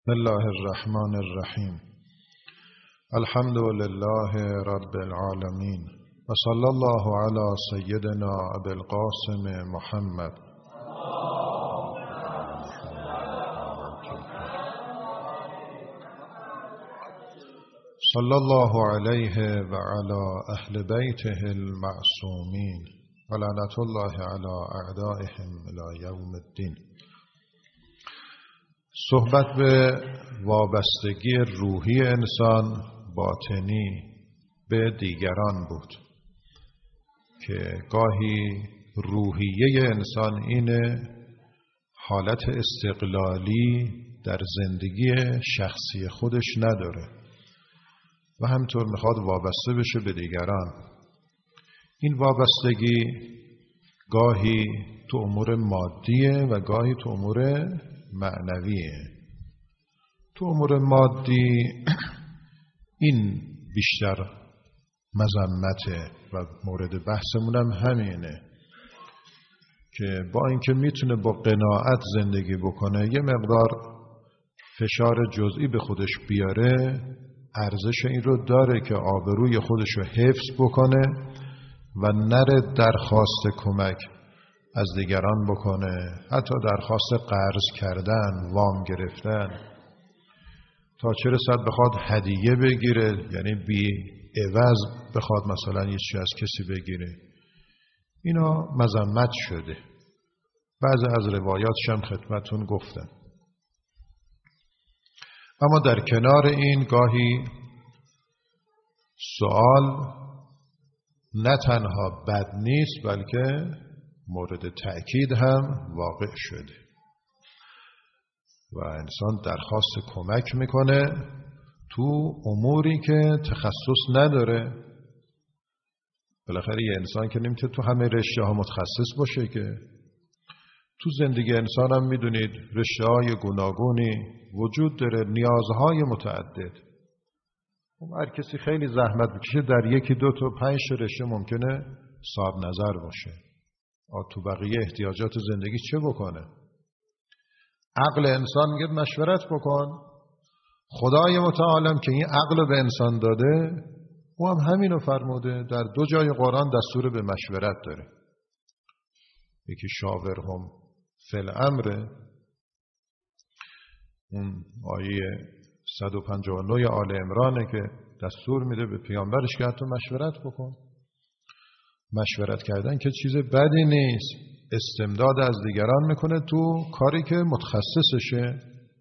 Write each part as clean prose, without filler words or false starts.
بسم الله الرحمن الرحیم. الحمد لله رب العالمین و صلی الله علی سیدنا ابی القاسم محمد. صلی الله علیه و علی اهل بیته المعصومین و لعنت الله علی اعدائهم الی یوم الدین. صحبت به وابستگی روحی انسان باطنی به دیگران بود که گاهی روحیه انسان اینه حالت استقلالی در زندگی شخصی خودش نداره و همینطور میخواد وابسته بشه به دیگران. این وابستگی گاهی تو امور مادیه و گاهی تو امور معنویه. تو امور مادی این بیشتر مذمته و مورد بحثمون هم همینه که با اینکه میتونه با قناعت زندگی بکنه یه مقدار فشار جزئی به خودش بیاره، ارزش این رو داره که آبروی خودش رو حفظ بکنه و نره درخواست کمک از دیگران بکنه، حتی درخواست قرض کردن، وام گرفتن، تا چه رسد بخواد هدیه بگیره، یعنی بی عوض بخواد مثلا یه چیزی از کسی بگیره. اینا مذمت شده. بعضی از روایاتش هم خدمتون گفتم. اما در کنار این گاهی سوال نه تنها بد نیست بلکه مورد تأکید هم واقع شده و انسان درخواست کمک میکنه تو اموری که تخصص نداره. بالاخره یه انسان که نمیتونه تو همه رشته ها متخصص باشه که. تو زندگی انسان هم میدونید رشته های گوناگونی وجود داره، نیازهای متعدد. هر کسی خیلی زحمت بکشه در یکی دو تا 5 رشته ممکنه صاحب نظر باشه. تو بقیه احتیاجات زندگی چه بکنه؟ عقل انسان میگه مشورت بکن. خدای متعالم که این عقل به انسان داده او هم همینو فرموده. در 2 جای قرآن دستور به مشورت داره. یکی شاورهم فی الامر، اون آیه 159 آل عمرانه که دستور میده به پیامبرش که حتی مشورت بکن. مشورت کردن که چیز بدی نیست. استمداد از دیگران میکنه تو کاری که متخصصشه.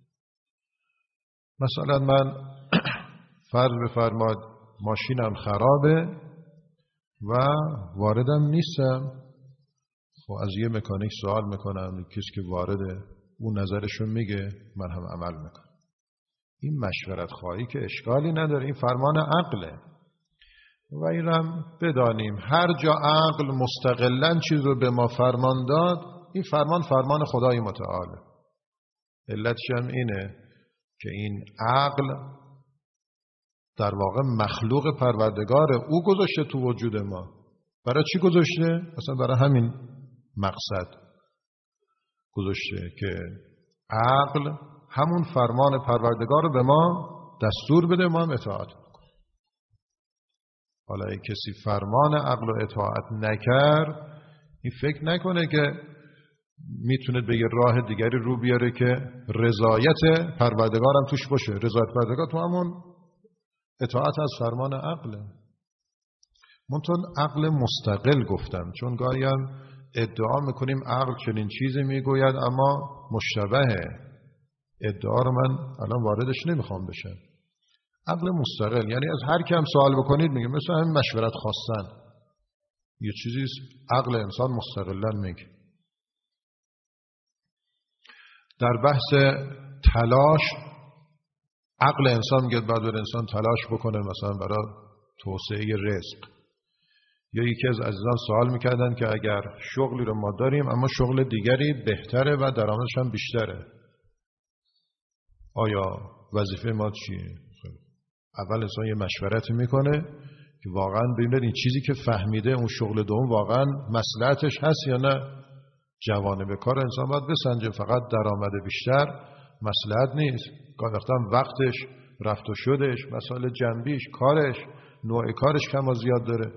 مثلا من فرض بفرماد ماشینم خرابه و واردم نیستم، خب از یه مکانیک سوال میکنم، کسی که وارده اون نظرشو میگه، من هم عمل میکنم. این مشورت خواهی که اشکالی نداره، این فرمان عقله و این هم بدانیم هر جا عقل مستقلاً چیز رو به ما فرمان داد، این فرمان خدای متعاله. علتش هم اینه که این عقل در واقع مخلوق پروردگاره، او گذاشته تو وجود ما. برای چی گذاشته؟ اصلا برای همین مقصد گذاشته که عقل همون فرمان پروردگار رو به ما دستور بده، ما هم اطاعت. حالا اگه کسی فرمان عقل و اطاعت نکرد، این فکر نکنه که میتونه به یه راه دیگری رو بیاره که رضایت پروردگار هم توش باشه. رضایت پروردگار تو همون اطاعت از فرمان عقله. منتون عقل مستقل گفتم چون گاهی هم ادعا میکنیم عقل چنین چیزی میگوید اما مشتبهه. ادعا رو من الان واردش نمیخوام بشم. عقل مستقل یعنی از هر کی هم سوال بکنید میگه، مثلا همین مشورت خواستن یه چیزی عقل انسان مستقلا میگه. در بحث تلاش عقل انسان میگه بعد بر انسان تلاش بکنه مثلا برای توسعه رزق. یا یکی از عزیزان سوال میکردن که اگر شغلی رو ما داریم اما شغل دیگری بهتره و درآمدش هم بیشتره، آیا وظیفه ما چیه؟ اول انسان یه مشورتی میکنه که واقعا ببینید این چیزی که فهمیده اون شغل دوم واقعا مصلحتش هست یا نه. جوانب کار انسان باید بسنجه. فقط درآمد بیشتر مصلحت نیست. گاهی وقتا وقتش، رفت و شدش، مسائل جنبیش، کارش، نوع کارش کم و زیاد داره.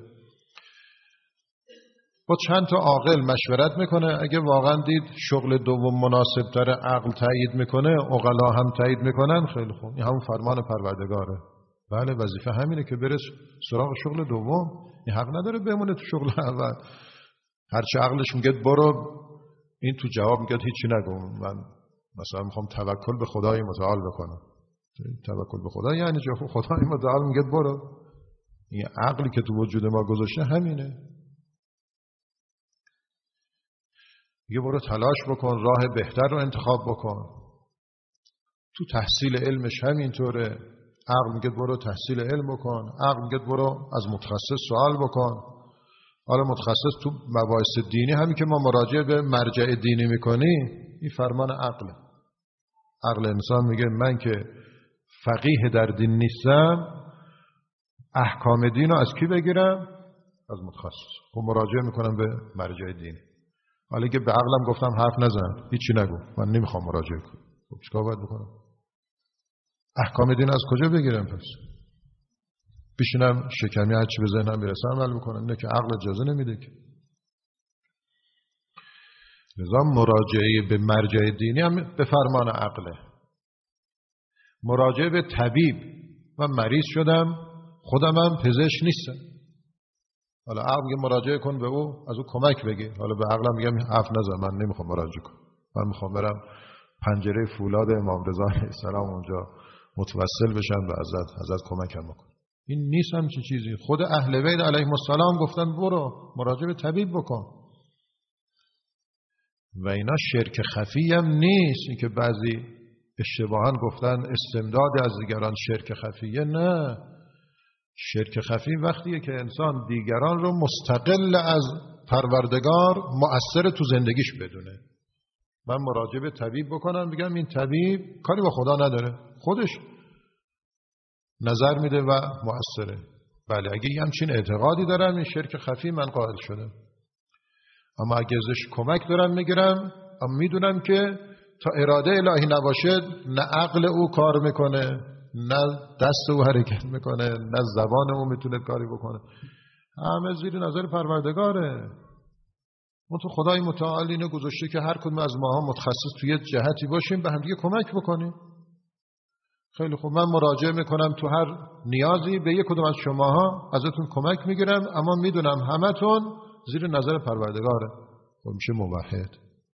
با چند تا عاقل مشورت میکنه. اگه واقعا دید شغل دوم مناسب تره، عقل تایید میکنه، عقلا هم تایید میکنن، خیلی خوب، این همون فرمان پروردگاره. بله وظیفه همینه که بره سراغ شغل دوم. این حق نداره بمونه تو شغل اول. هرچی عقلش میگه برو، این تو جواب میگه هیچی نگو، من مثلا میخوام توکل به خدای متعال بکنم. توکل به خدا یعنی چه؟ خدای متعال میگه برو. این عقلی که تو وجود ما گذاشته همینه. میگه برو تلاش بکن، راه بهتر رو انتخاب بکن. تو تحصیل علمش همینطوره. عقل میگه برو تحصیل علم بکن، عقل میگه برو از متخصص سوال بکن. حالا متخصص تو مباحث دینی، همین که ما مراجعه به مرجع دینی میکنیم، این فرمان عقله. عقل انسان میگه من که فقیه در دین نیستم، احکام دین رو از کی بگیرم؟ از متخصص. خب مراجعه میکنم به مرجع دینی. حالا که به عقلم گفتم حرف نزن، هیچی نگو، من نمیخوام مراجعه کنم، خب چیکار باید بکنم؟ احکام دین از کجا بگیرم پس؟ بشینم شکمی هرچی به ذهنم برسه عمل میکنم؟ اینه که عقل اجازه نمیده که. لذا مراجعه به مرجع دینی هم به فرمان عقله. مراجعه به طبیب، من مریض شدم، خودم هم پزشک نیستم، حالا عقل میگه مراجعه کن به او، از او کمک بگیر. حالا به عقلم میگم حرف نزن، من نمیخوام مراجعه کنم، من میخوام برم پنجره فولاد امام رضا علیه السلام اونجا متوسل بشم و ازت کمکم بکن. این نیست همچین چیزی. خود اهل بیت علیهم السلام گفتن برو مراجعه به طبیب بکن. و اینا شرک خفی هم نیست. این که بعضی اشتباهاً گفتن استمداد از دیگران شرک خفیه، نه. شرک خفی وقتیه که انسان دیگران رو مستقل از پروردگار مؤثر تو زندگیش بدونه. من مراجعه به طبیب بکنم، بگم این طبیب کاری با خدا نداره، خودش نظر میده و مؤثره. بله اگه یه همچین اعتقادی دارم، این شرک خفی من قائل شدم. اما اگه ازش کمک دارم میگیرم، اما میدونم که تا اراده الهی نباشه، نه عقل او کار میکنه، نه دست او حرکت میکنه، نه زبان او میتونه کاری بکنه. همه زیر نظر پروردگاره. اون تو خدای متعال اینو گذاشته که هر کدوم از ماها متخصص توی جهتی باشیم، به هم دیگه کمک بکنیم. خیلی خوب، من مراجعه میکنم تو هر نیازی به یک کدوم از شماها، ازتون کمک میگیرم، اما میدونم همتون زیر نظر پروردگاره. خب میشه موحد.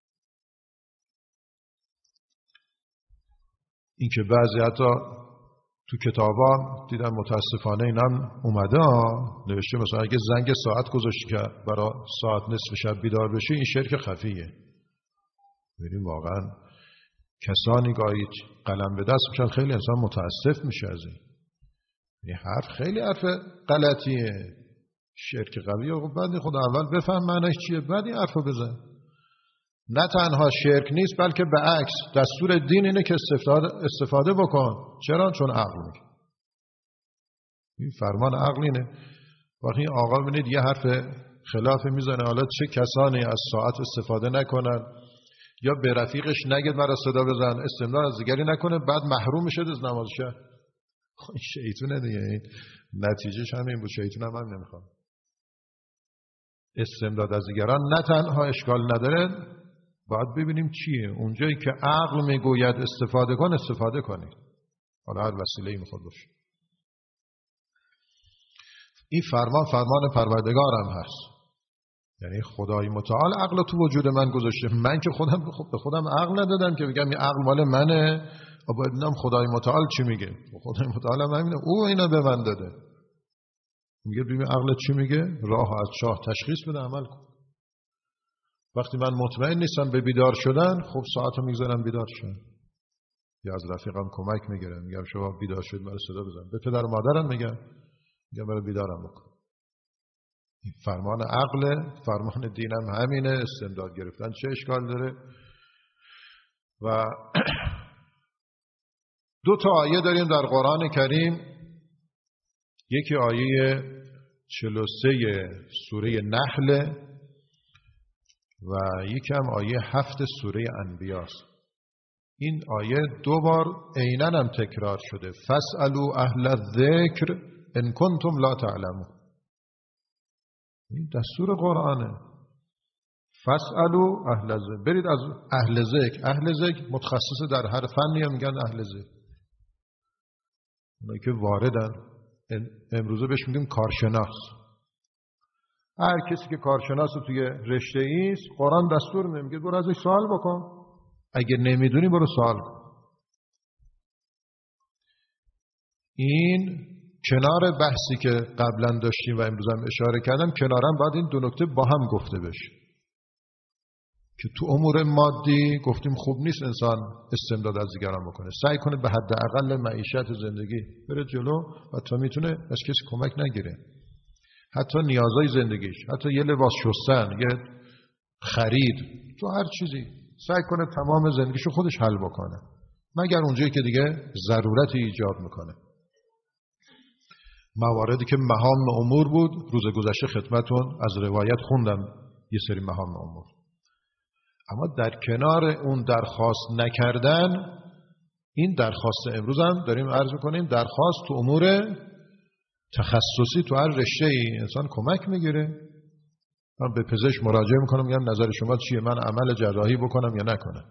این که بعضی حتی تو کتابا دیدم متاسفانه اینم اومده نوشته مثلا اگه زنگ ساعت گذاشتی که برای ساعت نصف شب بیدار بشی، این شرک خفیه. ببینیم واقعا کسانی گاهی قلم به دست میشن، خیلی انسان متاسف میشه از این حرف. خیلی حرف غلطیه، شرک قویه. خب بعد خدا اول بفهم معنیش چیه، بعد این حرفو بزن. نه تنها شرک نیست، بلکه به عکس دستور دین اینه که استفاده بکن. چرا؟ چون عقل میگه. این فرمان عقل اینه. وقتی آقا ببینید یه حرف خلاف میزنه، حالا چه کسانی از ساعت استفاده نکنن یا به رفیقش نگه مرا صدا بزن، استمداد از دیگری نکنه، بعد محروم میشه از نماز شب. این شیطونه دیگه. این نتیجهش همین بود. شیطون هم نمیخواد. استمداد از دیگران نه تنها اشکال نداره، باید ببینیم چیه. اونجایی که عقل میگوید استفاده کن، استفاده کنید. حالا هر وسیله‌ای میخواد باشه. این فرمان پروردگارم هست. یعنی خدای متعال عقل تو وجود من گذاشته. من که به خودم عقل ندادم که بگم این عقل مال منه. باید ببینم خدای متعال چی میگه. خدای متعال هم همینه، او اینا به من داده. میگه ببین عقل چی میگه، راه از چاه تشخیص بده، عمل کن. وقتی من مطمئن نیستم به بیدار شدن، خب ساعتو میگذارم بیدار شدن، یا از رفیقم کمک میگیرم، میگم شما بیدار شد مرا صدا بزن. به پدر و مادرم میگم برای بیدارم بکن. این فرمان عقله. فرمان دینم همینه. استمداد گرفتن چه اشکال داره؟ و دو تا آیه داریم در قرآن کریم. یکی آیه 43 سوره نحل و یکی هم آیه 7 سوره انبیاست. این آیه 2 بار عیناً هم تکرار شده. فاسألوا اهل الذکر ان کنتم لا تعلمون. این دستور قرآنه. فاسألوا اهل الذکر، برید از اهل ذکر. اهل ذکر متخصص در هر فنی هم میگن اهل ذکر، اونایی که واردن. امروزه بهش میگیم کارشناس. هر کسی که کارشناس توی رشته ایست، قرآن دستور میگه برو ازش سوال بکن، اگه نمیدونی برو سوال کن. این کنار بحثی که قبلا داشتیم و امروز هم اشاره کردم، کنارم باید این 2 نکته با هم گفته بشه که تو امور مادی گفتیم خوب نیست انسان استمداد از دیگران بکنه، سعی کنه به حداقل معیشت زندگی بره جلو و تا میتونه از کسی کمک نگیره. حتی نیازهای زندگیش، حتی یه لباس شستن، یه خرید، تو هر چیزی سعی کنه تمام زندگیشو خودش حل بکنه، مگر اونجایی که دیگه ضرورتی ایجاد میکنه. مواردی که مهام امور بود، روز گذشته خدمتون از روایت خوندم یه سری مهام امور. اما در کنار اون درخواست نکردن، این درخواست امروز هم داریم عرض میکنیم، درخواست تو امور تخصصی تو هر رشته‌ای انسان کمک میگیره. من به پزشک مراجعه میکنم، میگم نظر شما چیه، من عمل جراحی بکنم یا نکنم؟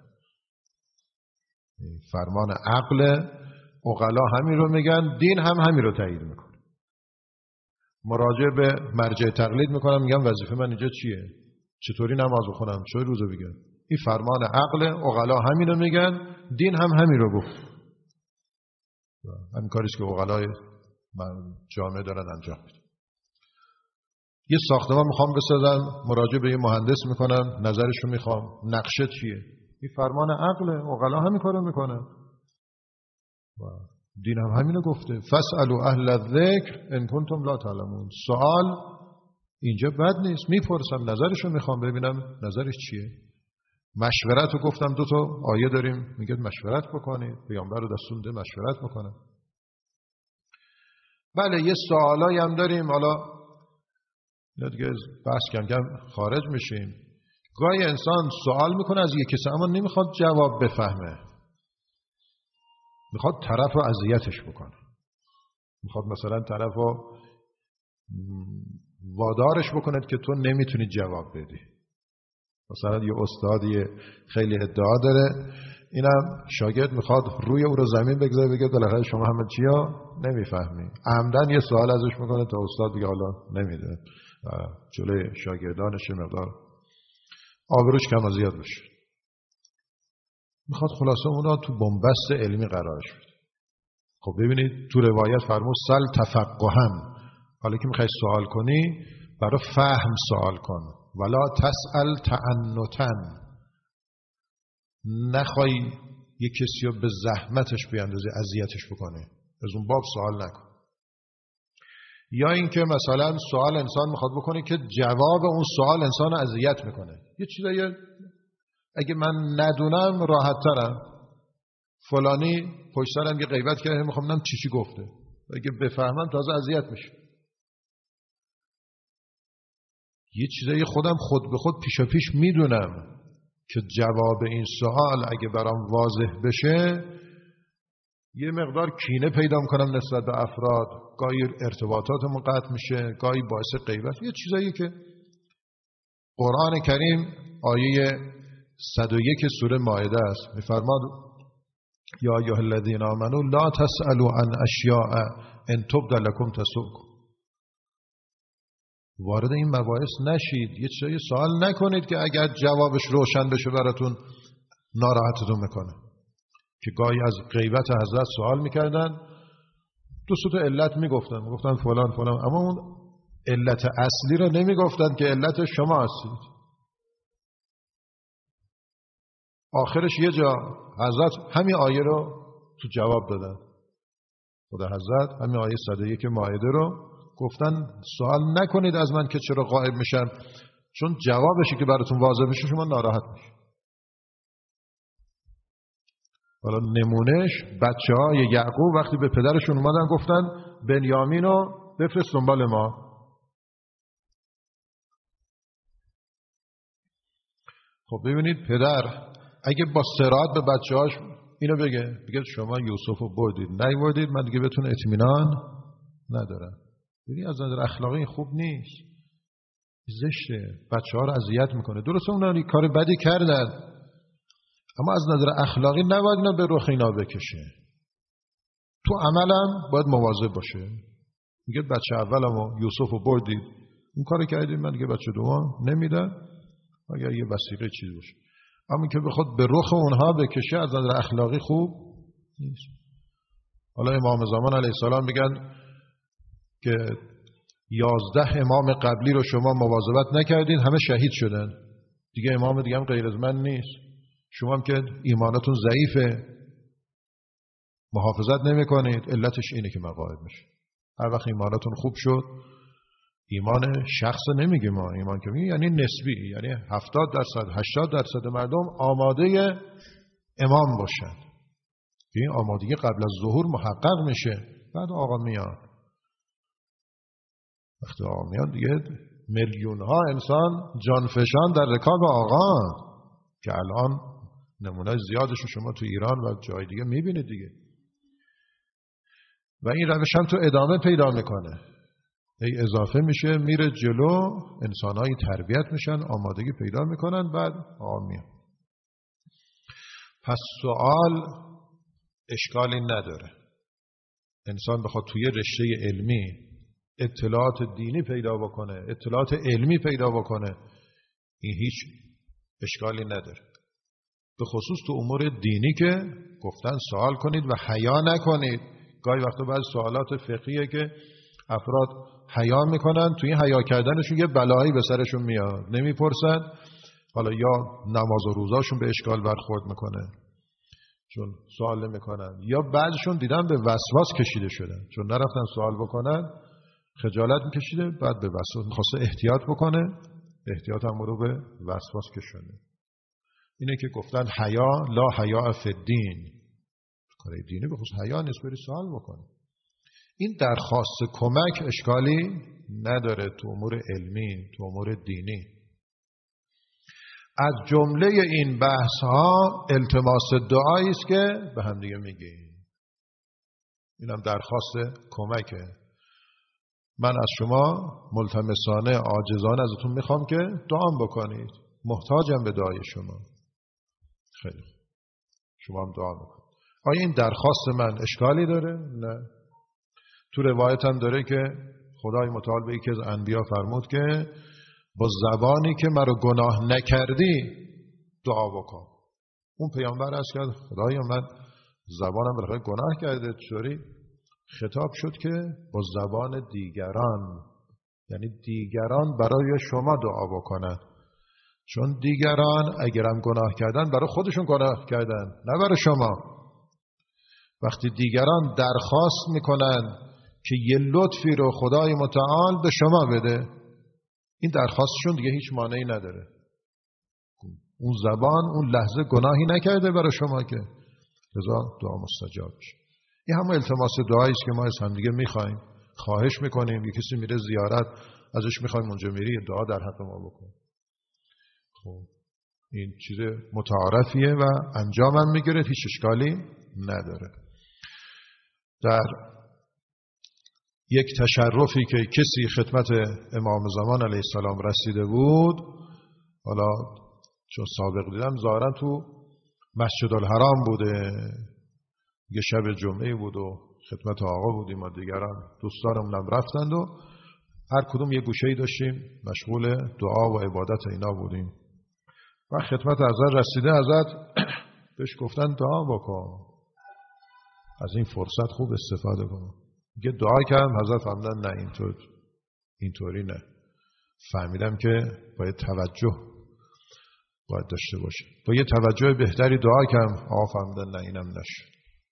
فرمان عقل، عقلا همین رو میگن، دین هم همین رو تایید میکنه. مراجعه به مرجع تقلید میکنم، میگم وظیفه من اینجا چیه، چطوری نماز بخونم، چه روزه بگم؟ این فرمان عقل، عقلا همین رو میگن، دین هم همین رو گفت. همین کاریست که عقلای جامعه دارن انجام میدن. یه ساختمان میخوام بسازم، مراجعه به یه مهندس میکنم، نظرشو میخوام، نقشه چیه؟ این فرمان عقل، عقلا همین کارو میکنن. دین هم همینو گفته، فاسألوا اهل الذکر ان کنتم لا تعلمون. سوال اینجا بد نیست، میپرسم، نظرشو میخوام ببینم نظرش چیه. مشورت رو گفتم، 2 تا آیه داریم میگه مشورت بکنید، پیامبر رو دستور ده مشورت بکنه. بله یه سوالایی هم داریم، حالا دیگه بحث کم کم خارج میشیم. گاهی انسان سوال میکنه از یک کسی اما نمیخواد جواب بفهمه، میخواد طرف رو اذیتش بکنه، میخواد مثلا طرف رو وادارش بکنه که تو نمیتونی جواب بدی. مثلا یه استادی خیلی ادعا داره، اینم شاگرد میخواد روی او رو زمین بگذاره، بگه بالاخره شما همه چیا نمیفهمی، عمدن یه سوال ازش میکنه تا استاد بگه حالا نمیدونه، جلوی شاگردانش مقدار آبروش کم و زیاد بشه. میخواد خلاصه اونا تو بنبست علمی قرارش بده. خب ببینید تو روایت فرمود سل تفقها، حالا که میخوای سوال کنی برای فهم سوال کن، ولا تسأل تعنتا، نخوای یک کسی رو به زحمتش بیاندازی اذیتش بکنه، از اون باب سوال نکن. یا اینکه مثلا سوال انسان میخواد بکنه که جواب اون سوال انسان رو اذیت میکنه. یه چیزایی اگه من ندونم راحت ترم، فلانی پشت سرم یه غیبت کرده میخوام بدونم چی گفته، اگه بفهمم تازه اذیت میشه. یه چیزایی خودم خود به خود پیشا پیش میدونم که جواب این سوال اگه برام واضح بشه یه مقدار کینه پیدا میکنم نسبت به افراد، گاهی ارتباطاتمون قطع میشه، گاهی باعث غیبت. یه چیزایی که قرآن کریم آیه 101 سوره مائده است، میفرماد یا ایها الذین آمنوا لا تسألوا عن اشیاء ان تبد لکم تسؤکم. وارد این مباحث نشید، یه چیزایی سوال نکنید که اگر جوابش روشن بشه براتون ناراحتتون میکنه. که گاهی از غیبت حضرت سوال میکردن، 2 تا علت میگفتن فلان فلان، اما اون علت اصلی رو نمیگفتن که علت شما هستید. آخرش یه جا حضرت همین آیه رو تو جواب دادن، خدا حضرت همین آیه 101 مائده رو گفتن سوال نکنید از من که چرا غائب میشم، چون جوابشی که براتون واضح میشه شما ناراحت میشید. حالا نمونهش بچه‌های یعقوب وقتی به پدرشون اومدن گفتن بنیامین رو بفرست دنبال ما. خب ببینید پدر اگه با صراحت به بچه‌هاش اینو بگه شما یوسف رو بردید نیوردید، من دیگه بهتون اطمینان ندارم. ببین از نظر اخلاقی خوب نیست، زشته، بچه‌ها رو اذیت میکنه. درسته اونا کار بدی کردن، اما از نظر اخلاقی نباید اینا به رخ اینا بکشه. تو عملم باید مواظب باشه. میگه بچه اولمو یوسف رو بردید این کارو کردید، من دیگه بچه دوم نمیدم اگر یه وسیله چیزی باشه. اما که بخواد به رخ اونها بکشه از نظر اخلاقی خوب نیست. حالا امام زمان علیه السلام میگن که 11 امام قبلی رو شما مواظبت نکردید همه شهید شدن، دیگه امام دیگه هم غیر از من نیست. شما هم که ایمانتون ضعیفه محافظت نمی کنید، علتش اینه که مقاعد میشه. هر وقت ایمانتون خوب شد، ایمان شخص نمیگه ما، ایمان که میگه یعنی نسبی، یعنی 70% 80% مردم آماده امام باشن. این آمادگی قبل از ظهور محقق میشه، بعد آقا میاد. وقتی آقا میاد دیگه میلیون ها انسان جانفشان در رکاب آقا که الان نمونه زیادش شما تو ایران و جای دیگه میبینید دیگه. و این روش هم تو ادامه پیدا میکنه، ای اضافه میشه میره جلو، انسانهایی تربیت میشن، آمادگی پیدا میکنن، بعد آقا میاد. پس سوال اشکالی نداره، انسان بخواد توی رشته علمی اطلاعات دینی پیدا بکنه، اطلاعات علمی پیدا بکنه، این هیچ اشکالی نداره. به خصوص تو امور دینی که گفتن سوال کنید و حیا نکنید. گاهی وقتا بعضی سوالات فقهیه که افراد حیا میکنن، توی این حیا کردنشون یه بلایی به سرشون میاد، نمیپرسن. حالا یا نماز و روزاشون به اشکال برخورد میکنه چون سوال نمیکنن، یا بعضشون دیدن به وسواس کشیده شدن چون نرفتن سوال بکنن، خجالت میکشیده، بعد به وسواس میخواسته احتیاط بکنه، احتیاط هم رو به وسواس کشونه. اینه که گفتن حیا لا حیا فی الدین، کار دینی به خصوص حیا نیست بری سوال بکنه. این درخواست کمک اشکالی نداره تو امور علمی، تو امور دینی. از جمله این بحث ها التماس دعایی است که به هم دیگه میگیم. اینم درخواست کمکه. من از شما ملتمسانه عاجزانه ازتون میخوام که دعا بکنید، محتاجم به دعای شما. خیلی شما هم دعا بکنید. آیا این درخواست من اشکالی داره؟ نه. تو روایت هم داره که خدای متعال به یکی از انبیا فرمود که با زبانی که مرا گناه نکردی دعا بکن. اون پیامبر عرض کرد خدایا من زبانم برای گناه کرده، چطوری؟ خطاب شد که با زبان دیگران، یعنی دیگران برای شما دعا بکنن، چون دیگران اگرم گناه کردن برای خودشون گناه کردن، نه برای شما. وقتی دیگران درخواست میکنن که یه لطفی رو خدای متعال به شما بده، این درخواستشون دیگه هیچ مانعی نداره. اون زبان اون لحظه گناهی نکرده برای شما که لذا دعا مستجاب بشه. این همه التماس دعایی است که ما از هم دیگه میخوایم، خواهش میکنیم. یه کسی میره زیارت ازش میخوایم اونجا میری دعا در حق ما بکن. خب این چیز متعارفیه و انجامم میگیره، هیچ اشکالی نداره. در یک تشرفی که کسی خدمت امام زمان علیه السلام رسیده بود، حالا چون سابق دیدم ظاهرا تو مسجد الحرام بوده، یه شب جمعه بود و خدمت آقا بودیم و دیگران دوستانمونم رفتند و هر کدوم یه گوشه‌ای داشتیم مشغول دعا و عبادت اینا بودیم. و خدمت حضرت رسیده، حضرت بهش گفتن دعا بکن، از این فرصت خوب استفاده کن. یه دعا کردم، حضرت فهمیدن نه اینطوری نه. فهمیدم که باید توجه باید داشته باشه. با یه توجه بهتری دعا کردم، آقا فهمیدن نه اینم نشد.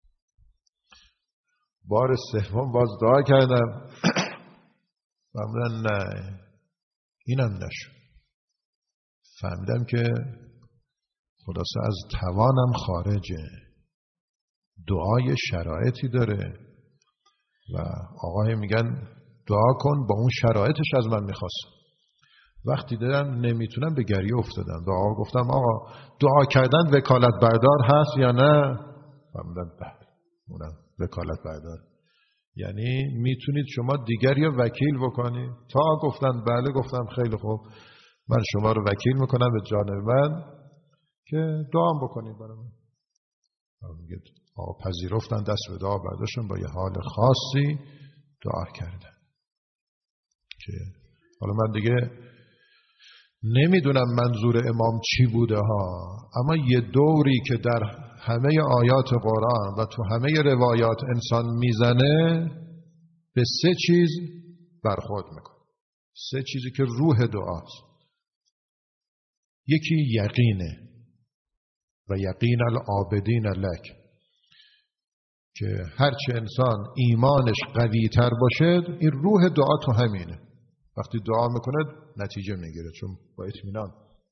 بار سوم باز دعا کردم، فهمیدن نه اینم نشد. فهمیدم که خلاصه از توانم خارجه، دعای شرایطی داره و آقای میگن دعا کن، با اون شرایطش از من میخواست. وقتی دیدم نمیتونم به گریه افتادم. به آقا گفتم آقا دعا کردن وکالت بردار هست یا نه؟ فرمودن بله اونم وکالت بردار، یعنی میتونید شما دیگری رو وکیل بکنید. تا گفتن بله گفتم خیلی خوب من شما رو وکیل میکنم به جانب من که دعا بکنید برای من. پذیرفتن، دست به دعا برداشتن، با یه حال خاصی دعا کردن که حالا من دیگه نمیدونم منظور امام چی بوده ها، اما یه دوری که در همه آیات قرآن و تو همه روایات انسان میزنه به سه چیز برخورد میکنه، سه چیزی که روح دعاست. یکی یقینه و یقین العابدین لک، که هرچه انسان ایمانش قوی تر باشه این روح دعا تو همینه، وقتی دعا میکنه نتیجه میگیره چون با اطمینان.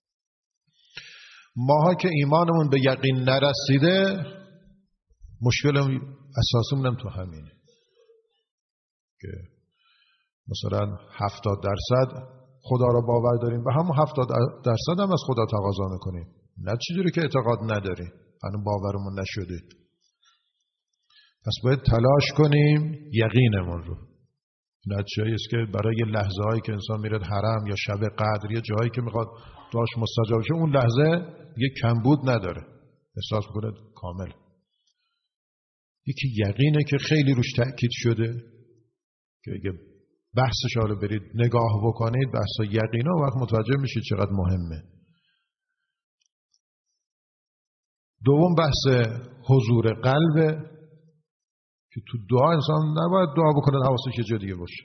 ماها که ایمانمون به یقین نرسیده مشکل اساسمون تو همینه که مثلا 70% خدا را باور داریم و همون 70% هم از خدا تقاضا میکنیم، نه چیزی که اعتقاد نداریم، هنوز باورمون نشده. پس باید تلاش کنیم یقینمون رو. نتیجه است که برای لحظه هایی که انسان میره حرم یا شب قدر یا جایی که میخواد دعاش مستجاب شه، اون لحظه دیگه کمبود نداره، احساس میکنه کامل. یکی یقینه که خیلی روش تأکید شده که اگه بحثش رو برید نگاه بکنید، بحث یقینه، و وقت متوجه میشید چقدر مهمه. دوم بحث حضور قلبه که تو دعا انسان نباید دعا بکنه حواسش یه جا دیگه باشه.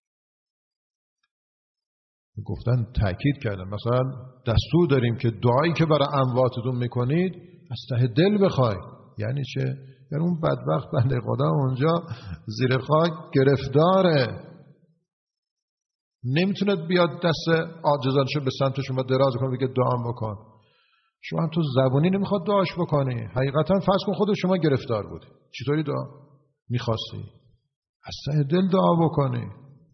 گفتن تأکید کردن مثلا دستور داریم که دعایی که برای امواتتون میکنید از ته دل بخوای. یعنی چه؟ یعنی اون بدبخت بنده خدا اونجا زیر خاک گرفتاره، نمیتونه بیاد دست عاجزانشو به سمت شما دراز کنه بگه دعا بکن. شما هم تو زبانی نمیخواد دعاش بکنی، حقیقتا فرض کن خود شما گرفتار بودی، چطوری دعا میخواستی؟ از ته دل دعا بکنی.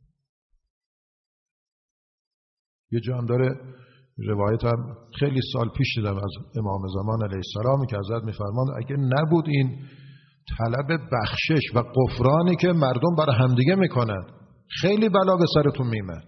یه جا هم داره روایت هم خیلی سال پیش دیدم از امام زمان علیه السلام که حضرت میفرمان اگه نبود این طلب بخشش و غفرانی که مردم برای همدیگه میکنن خیلی بلا به سرتون میمد.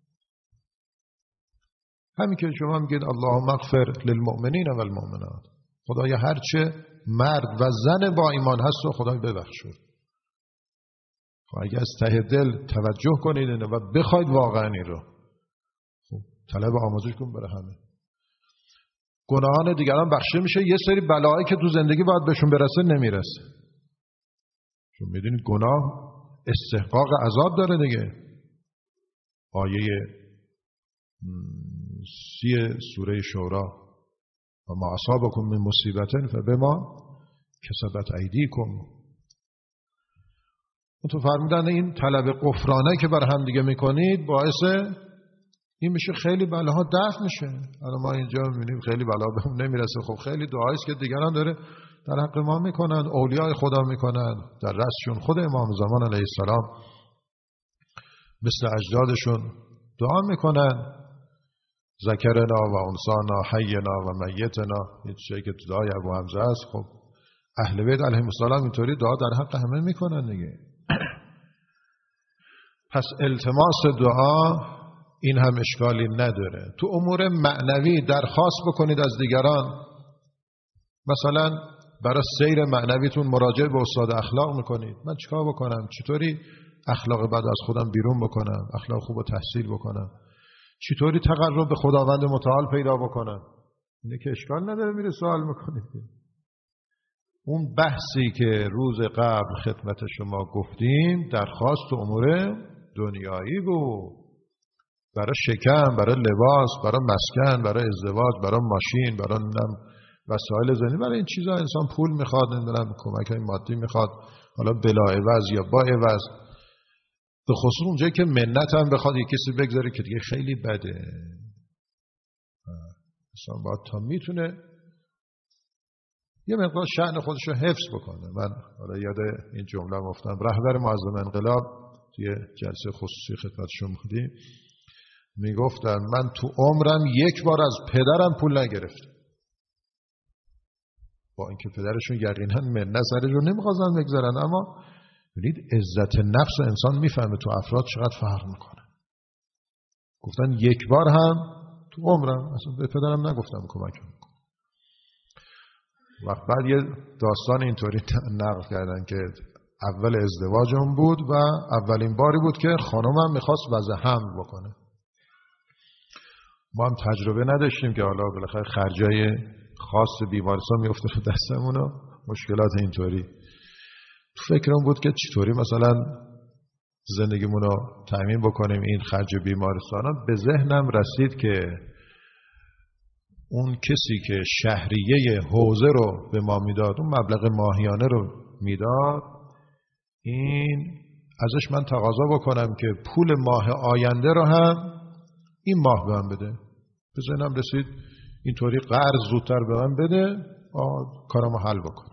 همین که شما میگید اللهم اغفر للمؤمنین و المؤمنات، خدایا هرچه مرد و زن با ایمان هست و خدای ببخشون. اگه از ته دل توجه کنید و بخواید واقعا این رو، خب طلب آموزش کن برای همه. گناهان دیگران بخشیده میشه، یه سری بلاهایی که تو زندگی باید بهشون برسه نمیرسه، چون میدونید گناه استحقاق عذاب داره دیگه. آیه 30 سوره شورا و ما اصابکم من مصیبت فبما کسبت ایدیکم. تو فرمودن این طلب غفرانه که بر هم دیگه میکنید باعث این میشه خیلی بلاها دفع میشه. الان ما اینجا میبینیم خیلی بلا بهمون نمیرسه، خب خیلی دعایی است که دیگران داره در حق ما میکنن، اولیاء خدا میکنن، در رأسشون خود امام زمان علیه السلام مثل اجدادشون دعا میکنن ذکرنا و انسانا حینا و میتنا، این چیزی که تو دعای ابو حمزه است. خب اهل بیت علیهم السلام اینطوری دعا در حق همه میکنن دیگه. پس التماس دعا این هم اشکالی نداره. تو امور معنوی درخواست بکنید از دیگران، مثلا برای سیر معنویتون مراجعه به استاد اخلاق میکنید، من چیکار بکنم، چطوری اخلاق بد از خودم بیرون بکنم، اخلاق خوب رو تحصیل بکنم، چطوری تقرب به خداوند متعال پیدا بکنم، اینه که اشکال نداره میره سوال میکنید. اون بحثی که روز قبل خدمت شما گفتیم درخواست امور دنیایی بود، برای شکم، برای لباس، برای مسکن، برای ازدواج، برای ماشین، برای وسایل زندگی، برای این چیزا انسان پول میخواد، نمیدونم کمک های مادی میخواد، حالا بلا عوض یا با عوض. به خصوص اونجایی که منت هم بخواد یک کسی بگذاره که دیگه خیلی بده. انسان باید تا میتونه یه مقدار شأن خودش رو حفظ بکنه. من حالا یاد این جمله افتادم، رهبر معظم انقلاب توی جلسه خصوصی خدمتشون بودیم میگفتن من تو عمرم یک بار از پدرم پول نگرفتم. با اینکه پدرشون یقینا منت سرشون نمیخواستن بگذارن، اما ببینید عزت نفس انسان میفهمه تو افراد چقدر فرق میکنه. گفتن یک بار هم تو عمرم اصلا به پدرم نگفتم کمکم کن. وقت بعد یه داستان اینطوری نقل کردن که اول ازدواجم بود و اولین باری بود که خانمم میخواست وضع حمل بکنه. ما هم تجربه نداشتیم که حالا بالاخره خرجای خاص بیمارستان میفته تو دستمون و مشکلات اینطوری. تو فکرم بود که چطوری مثلا زندگیمون رو تأمین بکنیم این خرج بیمارستان. به ذهنم رسید که اون کسی که شهریه حوزه رو به ما میداد، اون مبلغ ماهیانه رو میداد، این ازش من تقاضا بکنم که پول ماه آینده رو هم این ماه به من بده. به ذهنم رسید اینطوری قرض زودتر به من بده، کارمو حل بکن.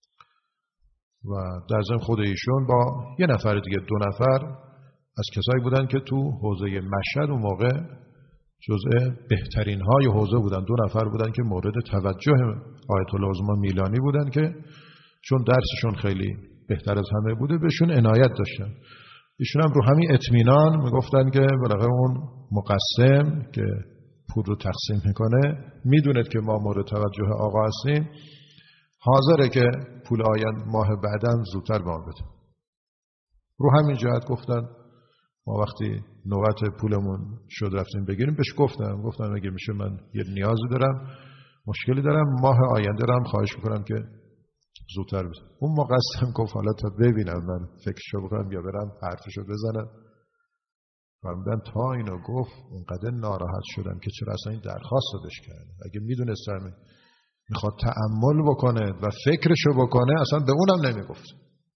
و در ضمن خود ایشون با یه نفر دیگه، 2 نفر از کسایی بودن که تو حوزه مشهد اون موقع جزء بهترین های حوزه بودن. 2 نفر بودن که مورد توجه آیت الله عظما میلانی بودن که چون درسشون خیلی بهتر از همه بوده بهشون عنایت داشتن. ایشون هم رو همین اطمینان میگفتن که بالاخره اون مقسم که پول رو تقسیم میکنه میدوند که ما مورد توجه آقا هستیم، حاضره که پول ماه بعداً زودتر به ما بده. رو همین جهت گفتن ما وقتی نوبت پولمون شد رفتیم بگیریم، بهش گفتم اگه میشه من یه نیازی دارم، مشکلی دارم، ماه آینده رو هم خواهش میکنم که زودتر بده. اون مقسم گفت حالا تا ببینم من فکرشو بکنم یا برم حرفشو بزنم. فرمودن تا اینو گفت اونقدر ناراحت شدم که چرا اصلا این درخواست دادش کرد. اگه میدونستم میخواد تأمل بکنه و فکرشو بکنه اصلا به اونم نمیگفت.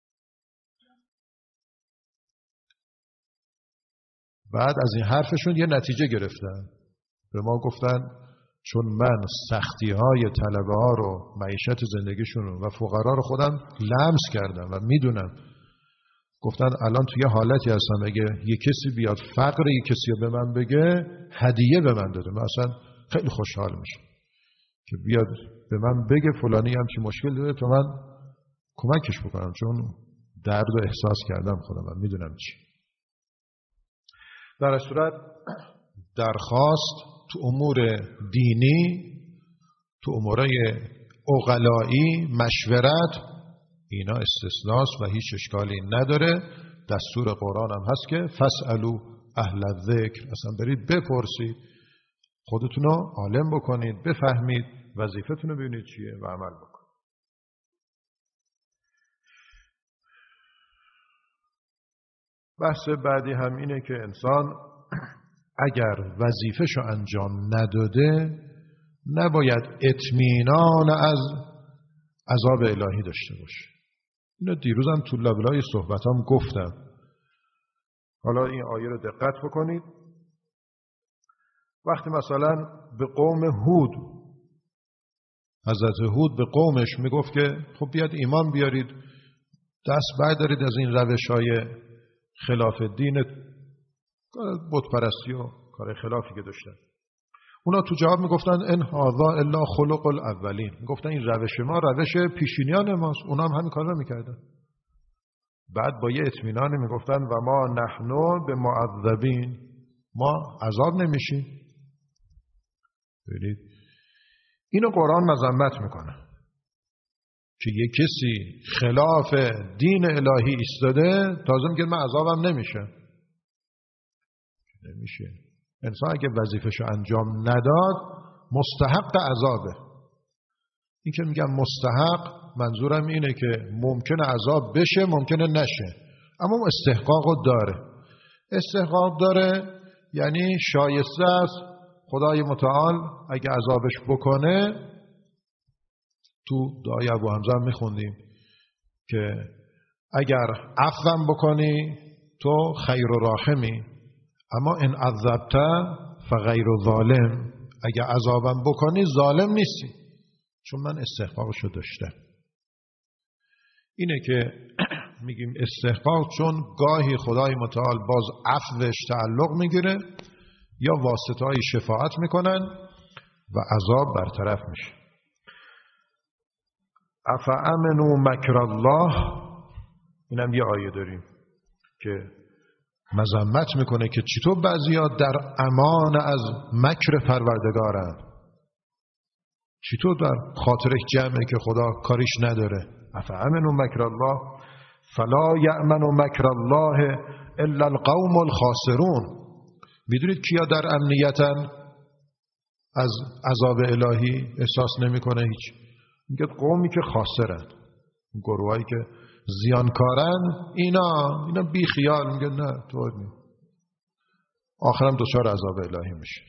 بعد از این حرفشون یه نتیجه گرفتن. به ما گفتن چون من سختی های طلبه ها رو، معیشت زندگیشون رو و فقرا رو خودم لمس کردم و میدونم. گفتن الان توی حالتی هستم اگه یه کسی بیاد فقر یه کسی رو به من بگه هدیه به من داده، من اصلا خیلی خوشحال میشم که بیاد به من بگه فلانی همچین مشکل داره تا من کمکش بکنم، چون درد رو احساس کردم خودم و میدونم چی. در صورت درخواست تو امور دینی، تو امورای عقلایی، مشورت، اینا استثناست و هیچ اشکالی نداره. دستور قرآن هم هست که فاسألوا اهل الذکر، اصلا برید بپرسید، خودتون رو عالم بکنید، بفهمید، وظیفتون رو ببینید چیه و عمل بکنید. بحث بعدی هم اینه که انسان اگر وظیفه‌شو انجام نداده نباید اطمینان از عذاب الهی داشته باشه. اینو دیروزم تو لابلای صحبتام گفتم. حالا این آیه رو دقت بکنید. وقتی مثلا به قوم هود، حضرت هود به قومش میگفت که خب بیاد ایمان بیارید، دست بردارید از این روش‌های خلاف دین، بت پرستی و کار خلافی که داشتن. اونا تو جواب میگفتن ان هذا الا خلق الاولین، میگفتن این روش ما روش پیشینیان ماست، اونا هم همین کار رو میکردن. بعد با یه اطمینانی میگفتن و ما نحنو به معذبین، ما عذاب نمیشیم. ببینید اینو قرآن مذمت میکنه که یه کسی خلاف دین الهی ایستاده تازه میگه من عذابم نمیشه. انسان اگه وظیفه‌شو انجام نداد مستحق عذابه. این که میگم مستحق، منظورم اینه که ممکنه عذاب بشه ممکنه نشه، اما استحقاقو داره. استحقاق داره یعنی شایسته است خدای متعال اگه عذابش بکنه. تو دعای ابو حمزه میخوندیم که اگر عفوم بکنی تو خیر و راحمی، اما ان عذبت فغیر ظالم، اگر عذابم بکنی ظالم نیستی، چون من استحقاقشو داشتم. اینه که میگیم استحقاق، چون گاهی خدای متعال باز عفوش تعلق میگیره یا واسطه‌های شفاعت میکنن و عذاب برطرف میشه. افامنوا مکر الله، اینم یه آیه داریم که مذمت میکنه که چطور بعضیا در امان از مکر پروردگارن، چطور در خاطرش جمعه که خدا کاریش نداره. افامنوا مکر الله فلا یأمن مکر الله الا القوم الخاسرون. میدونید کیا در امنیتن از عذاب الهی احساس نمیکنه هیچ؟ میگه قومی که خاسرن، گروهایی که زیانکارن، اینا بی خیال میگه نه طور نی، آخرم دچار عذاب الهی میشه.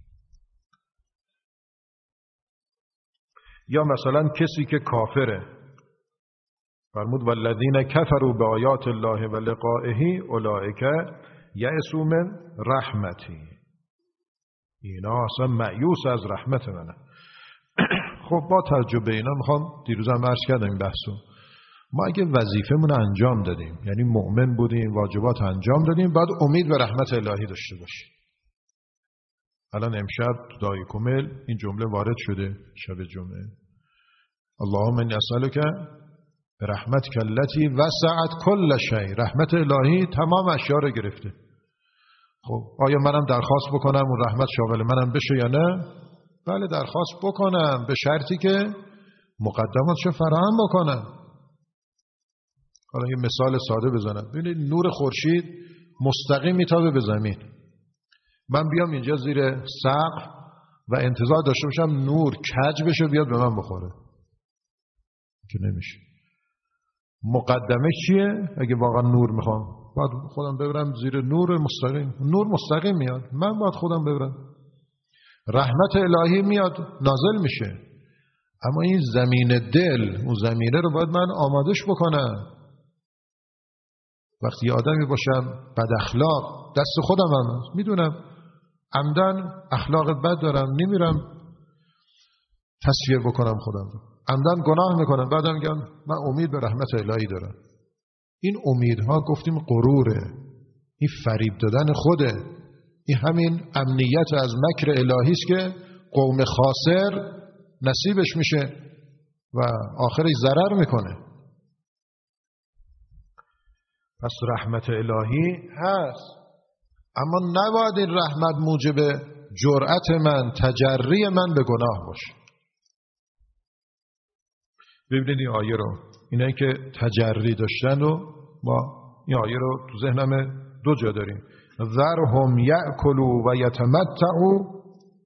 یا مثلا کسی که کافره، فرمود والذین کفروا بآیات الله و لقائه اولئک یئسوا من رحمتی، اینا اصلا مایوس از رحمت منه. خب با تجربه اینا میخوام، دیروزم عرض کردم این بحثو، ما اگه وظیفمون انجام دادیم، یعنی مؤمن بودیم، واجبات انجام دادیم، بعد امید به رحمت الهی داشته باشیم. الان امشب تو دعای کمل این جمله وارد شده، شب جمعه، اللهم انی اسألک برحمتک التی وسعت کل شیء، رحمت الهی تمام اشیا رو گرفته. خب آیا منم درخواست بکنم اون رحمت شامل منم بشه یا نه؟ بله درخواست بکنم، به شرطی که مقدماتشو فراهم بکنم. حالا یه مثال ساده بزنم. ببینید نور خورشید مستقیم میتابه به زمین، من بیام اینجا زیر سقف و انتظار داشته باشم نور کج بشه بیاد به من بخوره که نمیشه. مقدمه چیه؟ اگه واقعا نور میخوام باید خودم ببرم زیر نور مستقیم، نور مستقیم میاد، من باید خودم ببرم. رحمت الهی میاد نازل میشه، اما این زمین دل، اون زمینه رو باید من آمادش بکنم. وقتی آدمی باشم بد اخلاق، دست خودم هم میدونم عمدن اخلاق بد دارم، نمیرم تصفیه بکنم خودم رو، عمدن گناه میکنم، بعدم میگم من امید به رحمت الهی دارم. این امیدها گفتیم غروره، این فریب دادن خوده، این همین امنیت از مکر الهی است که قوم خاسر نصیبش میشه و آخرش ضرر میکنه. پس رحمت الهی هست، اما نباید این رحمت موجب جرأت من، تجری من به گناه باشه. ببینید این آیه رو، اینایی که تجری داشتن رو، ما این آیه رو تو ذهنم دو جا داریم. ذرهم یأکلوا و یتمتعوا،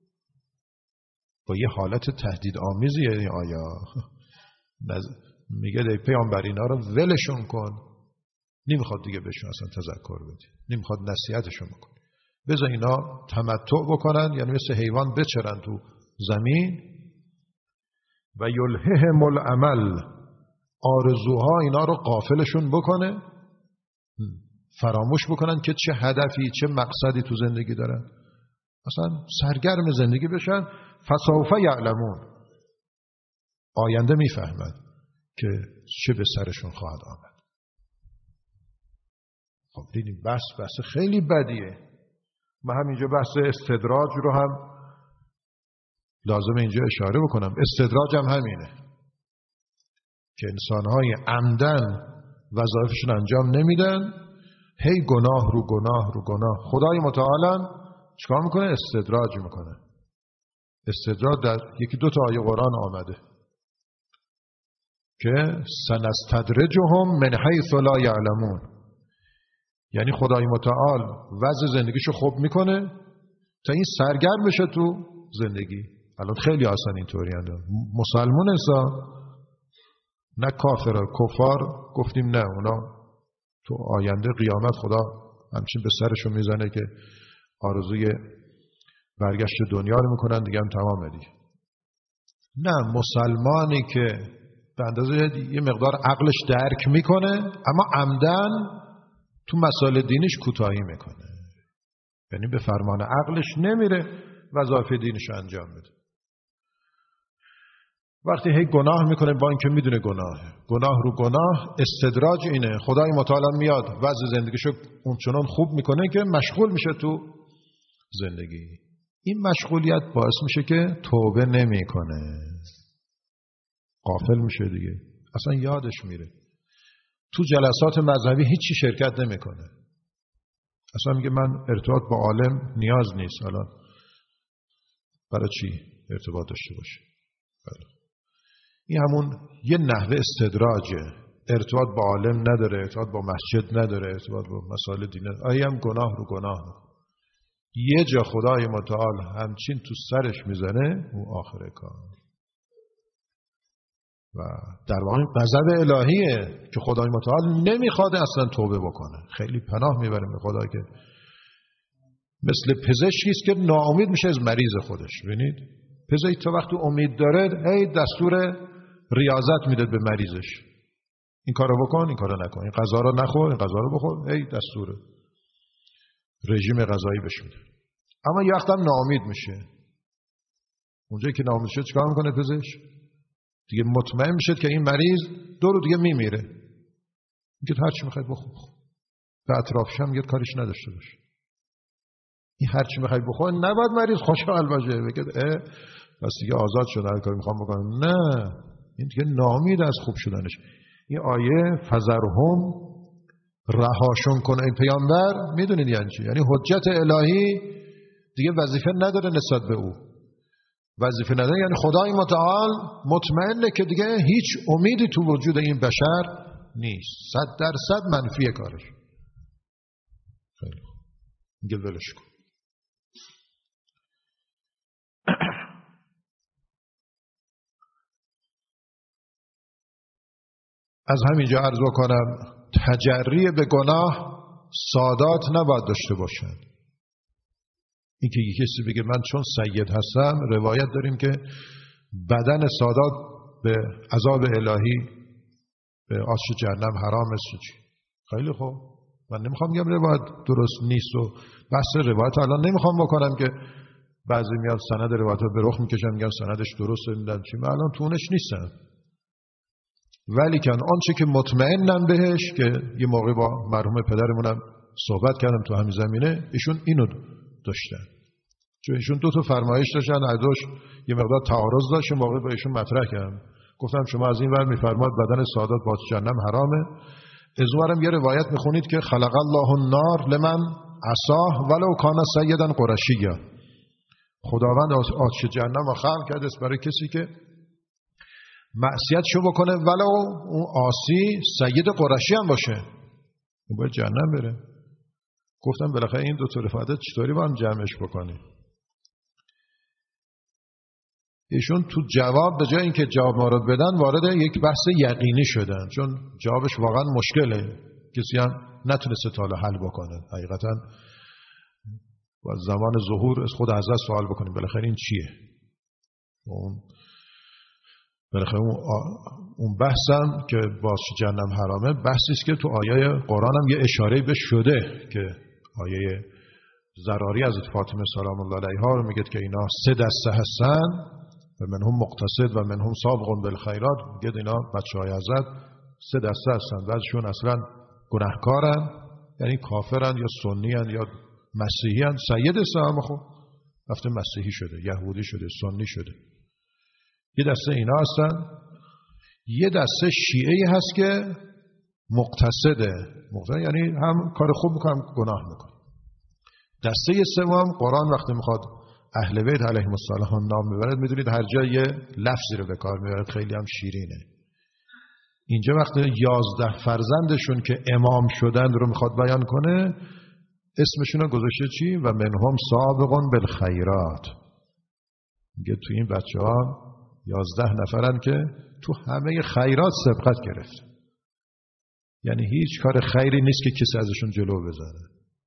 با یه حالت تهدید آمیزیه این آیه. میگه ای پیامبر اینا رو ولشون کن، نمیخواد دیگه بهشون اصلا تذکر بدی، نمیخواد نصیحتشون بکن، بذار اینا تمتع بکنن، یعنی مثل حیوان بچرن تو زمین. و یلههم الامل، آرزوها اینا رو غافلشون بکنه، فراموش بکنن که چه هدفی چه مقصدی تو زندگی دارن، اصلا سرگرم زندگی بشن. فسوف یعلمون، آینده میفهمن که چه به سرشون خواهد آمد. خب دیدیم بحث خیلی بدیه. من هم اینجا بحث استدراج رو هم لازم اینجا اشاره بکنم. استدراج هم همینه که انسانهای عمدن وظایفشون انجام نمیدن، هی گناه رو گناه رو گناه. خدای متعال چیکار میکنه؟ استدراج میکنه. استدراج در یکی دو تا آیه قرآن آمده که سنستدرجهم من حیث لا یعلمون، یعنی خدای متعال وضع زندگیشو خوب میکنه تا این سرگرم بشه تو زندگی. الان خیلی آسان اینطوری هست، مسلمون انسان نه کافر، کفار گفتیم نه، اونا تو آینده قیامت خدا همچین به سرشون میزنه که آرزوی برگشت دنیا رو میکنن دیگه هم تمام دیگه. نه، مسلمانی که به اندازه یه مقدار عقلش درک میکنه اما عمدن تو مسائل دینش کوتاهی میکنه، یعنی به فرمان عقلش نمیره وظایف دینش رو انجام بده. وقتی هی گناه میکنه با اینکه میدونه گناهه، گناه رو گناه، استدراج اینه. خدای متعال میاد وضع زندگیشو اونچنان خوب میکنه که مشغول میشه تو زندگی. این مشغولیت باعث میشه که توبه نمیکنه، غافل میشه دیگه. اصلا یادش میره. تو جلسات مذهبی هیچی شرکت نمیکنه. اصلا میگه من ارتباط با عالم نیاز نیست. الان برای چی ارتباط داشته باشه؟ بله. این همون یه نحوه استدراجه. ارتباط با عالم نداره، ارتباط با مسجد نداره، ارتباط با مسائل دینه. آیا هم گناه رو گناه. یه جا خدای متعال همچین تو سرش میزنه، اون آخر کار. و در واقع غضب الهیه که خدای متعال نمیخواد اصلا توبه بکنه. خیلی پناه میبریم به خدا که مثل پزشکی است که ناامید میشه از مریض خودش. ببینید پزشک تا وقتی امید داره هی دستور ریاضت میده به مریضش، این کارو بکن، این کارو نکن، این غذا رو نخور، این غذا رو بخور، هی دستور رژیم غذایی بهش میده. اما یه وقت هم ناامید میشه. اونجایی که ناامید شد چیکار میکنه پزشک؟ دیگه مطمئن میشه که این مریض 2 روز دیگه میمیره. میگه هر چی میخوای بخور. به اطرافش هم میگه کاریش نداشته باشه. این هر چی میخوای بخور نباید مریض خوشحال باشه بگه بس دیگه آزاد شد هر کاری میخوام بکنم. نه، این دیگه ناامید از خوب شدنش. این آیه فذرهم، رهاشون کن ای پیامبر، میدونید یعنی چی؟ یعنی حجت الهی دیگه وظیفه نداره نسبت به او. وظیفه نداره یعنی خدای متعال مطمئنه که دیگه هیچ امیدی تو وجود این بشر نیست. 100% منفی کارش. خیلی خوب، میگه ولش کن. از همینجا عرض کنم تجری به گناه سادات نباید داشته باشن. این که یکی کسی بگه من چون سید هستم، روایت داریم که بدن سادات به عذاب الهی به آتش جهنم حرام است. خیلی خوب، من نمیخوام بگم روایت درست نیست و بحث روایت الان نمیخوام بکنم که بعضی میاد سند روایت رو به رخ میکشن میگن سندش درسته میدن چی. من الان تو اونش نیستم، ولی که آنچه که مطمئنم بهش که یه موقع با مرحوم پدرمونم صحبت کردم تو همین زمینه، ایشون اینو داشتن. چون ایشون 2 فرمایش داشتن، هر دوش یه مقدار تعارض داشت. موقع با ایشون مطرح کردم، گفتم شما از این ور میفرماد بدن سادات با جهنم حرامه، از اونورم یه روایت میخونید که خلق الله النار لمن عصاه ولو کان سیدا قرشیا. خداوند آتش جهنم رو خلق کرده برای کسی که معصیت شو بکنه ولو اون عاصی سید قرشی هم باشه، اون باید جهنم بره. گفتم بالاخره این 2 رفاقت چطوری با هم جمعش بکنی؟ ایشون تو جواب به جای اینکه جواب ما رو بدن وارد یک بحث یقینی شدن، چون جوابش واقعا مشکله، کسی هم نتونسته تا حالا حل بکنه. حقیقتا با زمان ظهور از خود حضرت سوال بکنیم بالاخره این چیه. بالاخره اون بحثم که باز جهنم حرامه بحثی است که تو آیه قرآن هم یه اشاره به شده که آیه زراری از فاطمه سلام الله علیها رو میگه که اینا 3 دسته هستن و منهم مقتصد و منهم سابق بالخیرات. میگه اینا بچهای حضرت 3 دسته هستن، بعضیشون اصلا گناهکارن یعنی کافرن یا سنیان یا مسیحیان. سید اسلام خب رفته مسیحی شده، یهودی شده، سنی شده. یه دسته اینا هستن. یه دسته شیعه هست که مقتصده، یعنی هم کار خوب میکنه هم گناه میکنه. دسته سوم قرآن وقتی میخواد اهل بیت علیهم السلام نام میبرد، میدونید هر جای یه لفظی رو به کار میبرد، خیلی هم شیرینه. اینجا وقتی 11 فرزندشون که امام شدن رو میخواد بیان کنه، اسمشون رو گذاشته چی؟ و منهم سابقون بالخیرات. میگه تو این بچه‌ها 11 نفرن که تو همه خیرات سبقت گرفت. یعنی هیچ کار خیری نیست که کسی ازشون جلو بزنه.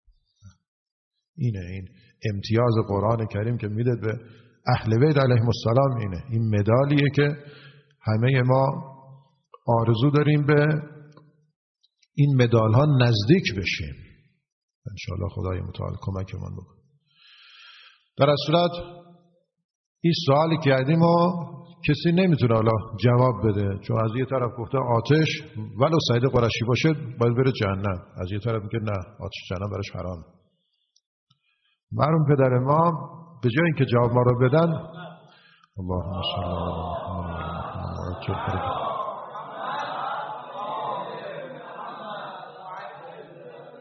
این امتیاز قرآن کریم که میده به اهل بیت علیهم السلام. این مدالیه که همه ما آرزو داریم به این مدال ها نزدیک بشیم. انشاءالله خدای متعال کمکمون بکنه. در از صورت این سوالی که کردیم و کسی نمیتونه حالا جواب بده، چون از یه طرف گفته آتش ولو سید قرشی باشه باید بره جهنم، از یه طرف میگه نه آتش جهنم براش حرام. مرحوم پدر ما به جای اینکه جواب ما رو بدن، اللهم صل علی محمد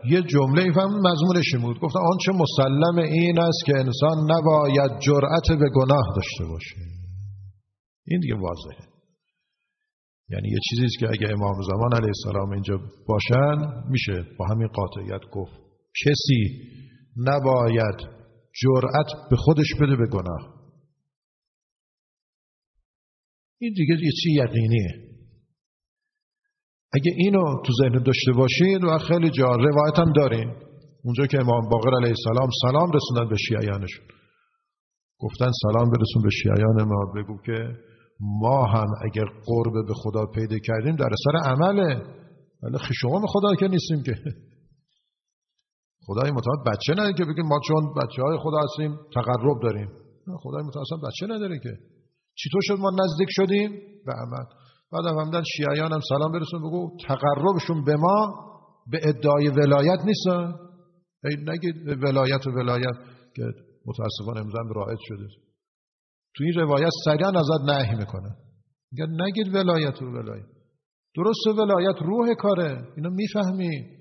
یه جمله فهم مضمونش بود، گفتن آنچه مسلم این است که انسان نباید جرأت به گناه داشته باشه. این دیگه واضحه. یعنی یه چیزی است که اگه امام زمان علیه السلام اینجا باشن میشه با همین قاطعیت گفت کسی نباید جرأت به خودش بده به گناه. این دیگه یه چیز یقینیه. اگه اینو تو ذهن داشته باشید و خیلی جا روایت هم داریم اونجا که امام باقر علیه السلام سلام رسوندن به شیعیانشون، گفتن سلام برسون به شیعیان ما، بگو که ما هم اگر قرب به خدا پیدا کردیم در اثر عمله، ولی شما خدا که نیستیم که. خدای متعال بچه نداره که بگیم ما چون بچه های خدا هستیم تقرب داریم. خدای متعال اصلا بچه نداره که. چطور شد ما نزدیک شدیم؟ به عمل. بعد هم شیعیان هم سلام برسون بگو تقربشون به ما به ادعای ولایت نیستن. نگید ولایت که متاسفانه امروز رایج شده. تو این روایت سریعا ازت نهی میکنه. میگه نگید ولایت. درسته ولایت روح کاره. اینو میفهمی.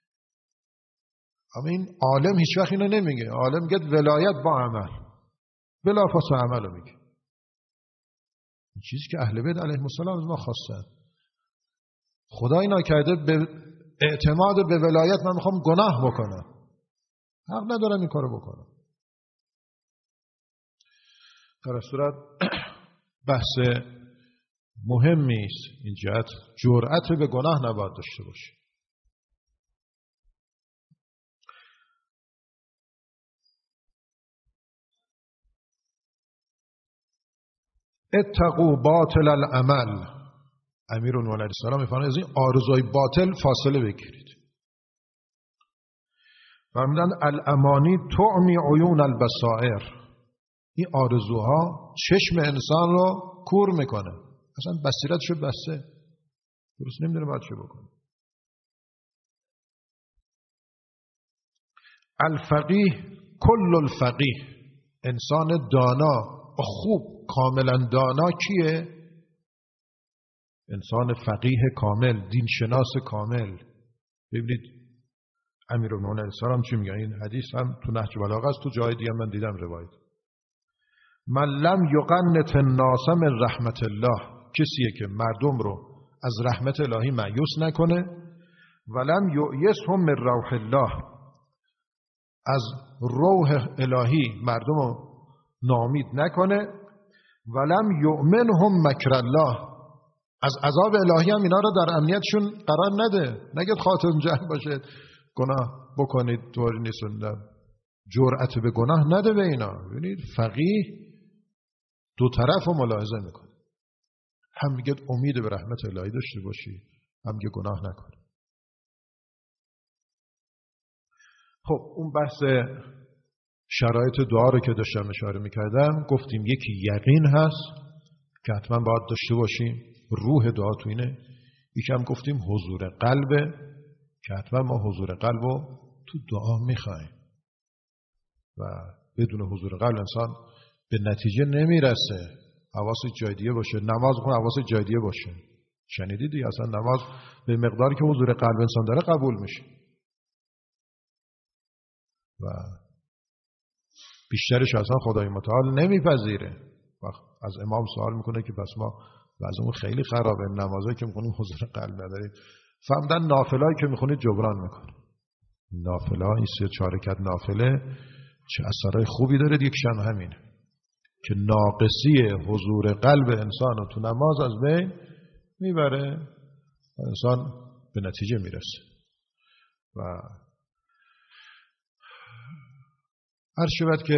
اما این عالم هیچ وقت اینو نمیگه. عالم میگه ولایت با عمل. بلافاصله عملو میگه. این چیزی که اهل بیت علیهم السلام از ما خواستن. خدا اینا کرده به اعتماد به ولایت من میخوام گناه بکنم. حق ندارم این کارو بکنم. در صورت بحث مهمی است این جهت، جرأت به گناه نباید داشته باشه. اتقوا باطل العمل. امیرالمومنین علیه السلام میفرماید از این آرزوی باطل فاصله بگیرید. فرمودند الامانی تعمی عیون البصائر. این آرزوها چشم انسان رو کور میکنه، اصلا بصیرتشو بسته، درست نمیدونه باید چه بکنه. الفقیه کل الفقیه. انسان دانا خوب کاملا دانا کیه؟ انسان فقیه کامل، دین شناس کامل. ببینید امیرالمومنین علیه السلام چی میگه؟ این حدیث هم تو نهج بلاغه است، تو جای دیگه من دیدم روایت. من لم یقنط الناس من رحمت الله. کسیه که مردم رو از رحمت الهی مایوس نکنه. ولم یئسهم من روح الله. از روح الهی مردم رو ناامید نکنه. ولم یؤمنهم مکر الله. از عذاب الهی هم اینا رو در امنیتشون قرار نده. نگید خاطرتون جمع باشه گناه بکنید طوری نیستوندم. جرأت به گناه نده به اینا. ببینید فقیه دو طرف رو ملاحظه میکنه. هم میگه امید به رحمت الهی داشته باشی، هم میگه گناه نکنی. خب اون بحث شرایط دعا رو که داشتم اشاره میکردم، گفتیم یکی یقین هست که حتما باید داشته باشیم، روح دعا تو اینه. یکم گفتیم حضور قلبه که حتما ما حضور قلب رو تو دعا میخوایم و بدون حضور قلب انسان به نتیجه نمیرسه. حواس جای دیگه باشه، نماز خون حواس جای دیگه باشه. شنیدید دیگه، اصلا نماز به مقداری که حضور قلب انسان داره قبول میشه و بیشترش اصلا خدای متعال نمیپذیره. وقت از امام سوال میکنه که پس ما وضعمون خیلی خرابه، نمازایی که میخونیم حضور قلب نداریم. فهمدن نافلهایی که میخونید جبران میکنه. نافله این 3-4 رکعت نافله چه اثرای خوبی داره. یکیش هم همینه که ناقصی حضور قلب انسان رو تو نماز از بین میبره و انسان به نتیجه میرسه. و هر شود که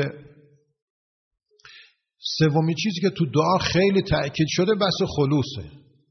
سومی چیزی که تو دعا خیلی تأکید شده بحث خلوصه.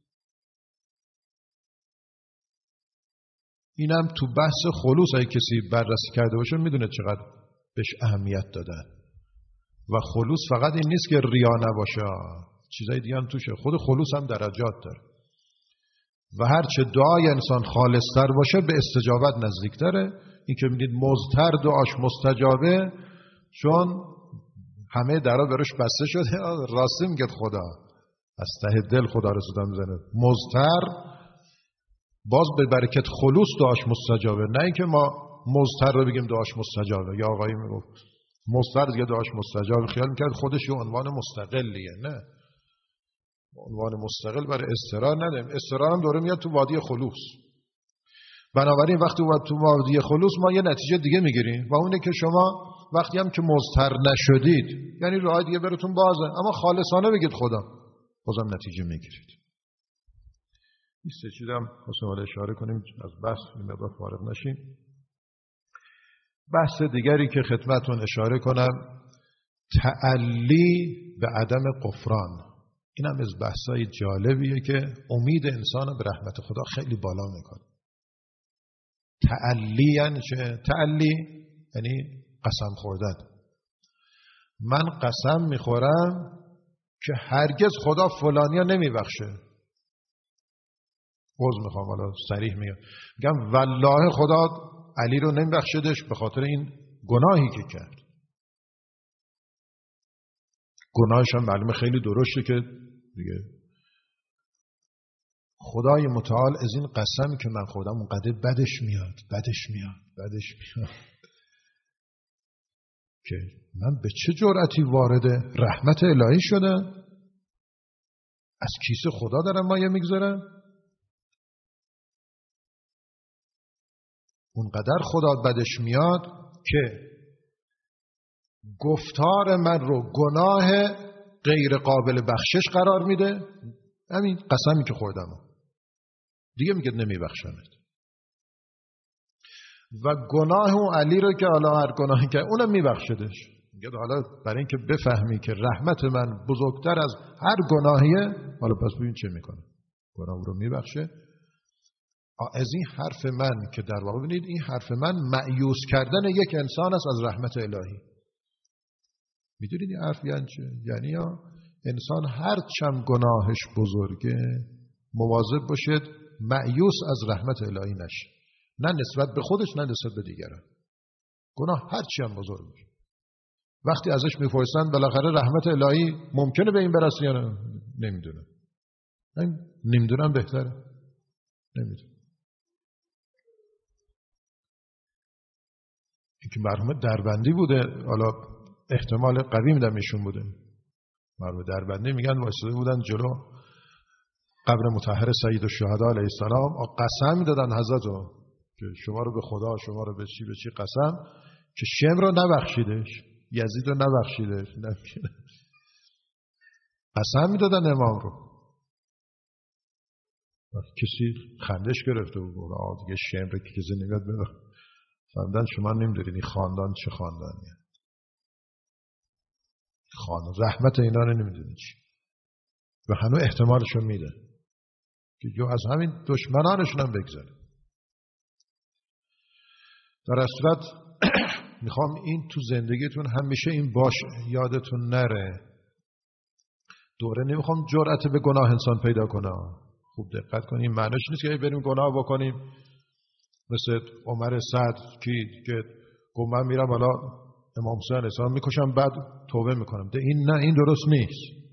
اینم تو بحث خلوص اگه کسی بررسی کرده باشه میدونه چقدر بهش اهمیت دادن. و خلوص فقط این نیست که ریا نباشه، چیزای دیگه هم توشه. خود خلوص هم درجات داره و هرچه دعای انسان خالصتر باشه به استجابت نزدیکتره. این که میدید مضطر دعاش مستجابه چون همه درها برش بسته شده. راستی میگه خدا از ته دل خدا رو صدا میزنه. مضطر باز به برکت خلوص دعاش مستجابه، نه اینکه ما مضطر رو بگیم دعاش مستجابه. یا آقایی میگفت مضطر دیگه دعاش مستجاب، خیال میکرد خودش یه عنوان مستقلیه. نه، عنوان مستقل برای اضطرار نداریم. اضطرار هم دوره میاد تو وادی خلوص. بنابراین وقتی تو وادی خلوص ما یه نتیجه دیگه میگیریم و اونه که شما وقتی هم که مضطر نشدید، یعنی راه دیگه براتون بازه، اما خالصانه بگید خدا، بازم نتیجه میگیرید. این سه چیزم خواستم اشاره کنیم از بحث این مقدار فارغ نشیم. بحث دیگری که خدمتتون اشاره کنم، تعلی به عدم غفران. این هم از بحثای جالبیه که امید انسان به رحمت خدا خیلی بالا میکنه. تعلی یعنی چه؟ تعلی یعنی قسم خوردن. من قسم میخورم که هرگز خدا فلانیا نمیبخشه. عذر میخوام، حالا صریح میگم والله خدا علی رو نمیبخشدش به خاطر این گناهی که کرد. گناهش هم معلومه خیلی درشته که دیگه خدای متعال از این قسمی که من خوردم اونقدر بدش میاد که من به چه جرأتی وارد رحمت الهی شدم؟ از کیسه خدا دارم مایه میگذارم؟ اونقدر خدا بدش میاد که گفتار من رو گناه غیر قابل بخشش قرار میده. همین قسمی که خوردم دیگه میگه نمیبخشمت. و گناه اون علی رو که حالا هر گناهی که اونم میبخشدش. میگه حالا برای اینکه بفهمی که رحمت من بزرگتر از هر گناهیه، حالا پس ببین چه میکنه، گناه رو میبخشه. از این حرف من که در واقع ببینید این حرف من مأیوس کردن یک انسان است از رحمت الهی. میدونید این حرف یعنی چه؟ یعنی یا انسان هر چند گناهش بزرگه مواظب باشد مأیوس از رحمت الهی نشه، نه نسبت به خودش نه نسبت به دیگران. گناه هر چند بزرگ باشه وقتی ازش میپرسن بالاخره رحمت الهی ممکنه به این برسه یا نه، نمیدونم بهتره، نمیدونم. این که مرحوم دربندی بوده، حالا احتمال قوی میدم ایشون بوده. مرحوم دربندی میگن واسطه بودن جلو قبر مطهر سید الشهدا علیه السلام، قسم میدادن حضرت که شما رو به خدا، شما رو به چی قسم، که شم رو نبخشیدش، یزید رو نبخشیدش. قسم میدادن امام رو. کسی خندش گرفته بود، دیگه شم رو که کسی نمیاد ببخ. فهمیدن شما نمیدونید این خاندان چه خاندانیه. رحمت اینا رو نمیدونید چی. و هنوز احتمالشو میده که جو از همین دشمنانشون هم بگذاره. در اصلت میخوام این تو زندگیتون همیشه این باشه، یادتون نره. دوره نمیخوام جرأت به گناه انسان پیدا کنه. خوب دقت کنیم، معنیش نیست که بریم گناه بکنیم مثل عمر سعد که گفت من میرم حالا امام حسین علیه السلام میکشم بعد توبه میکنم. این نه، این درست نیست.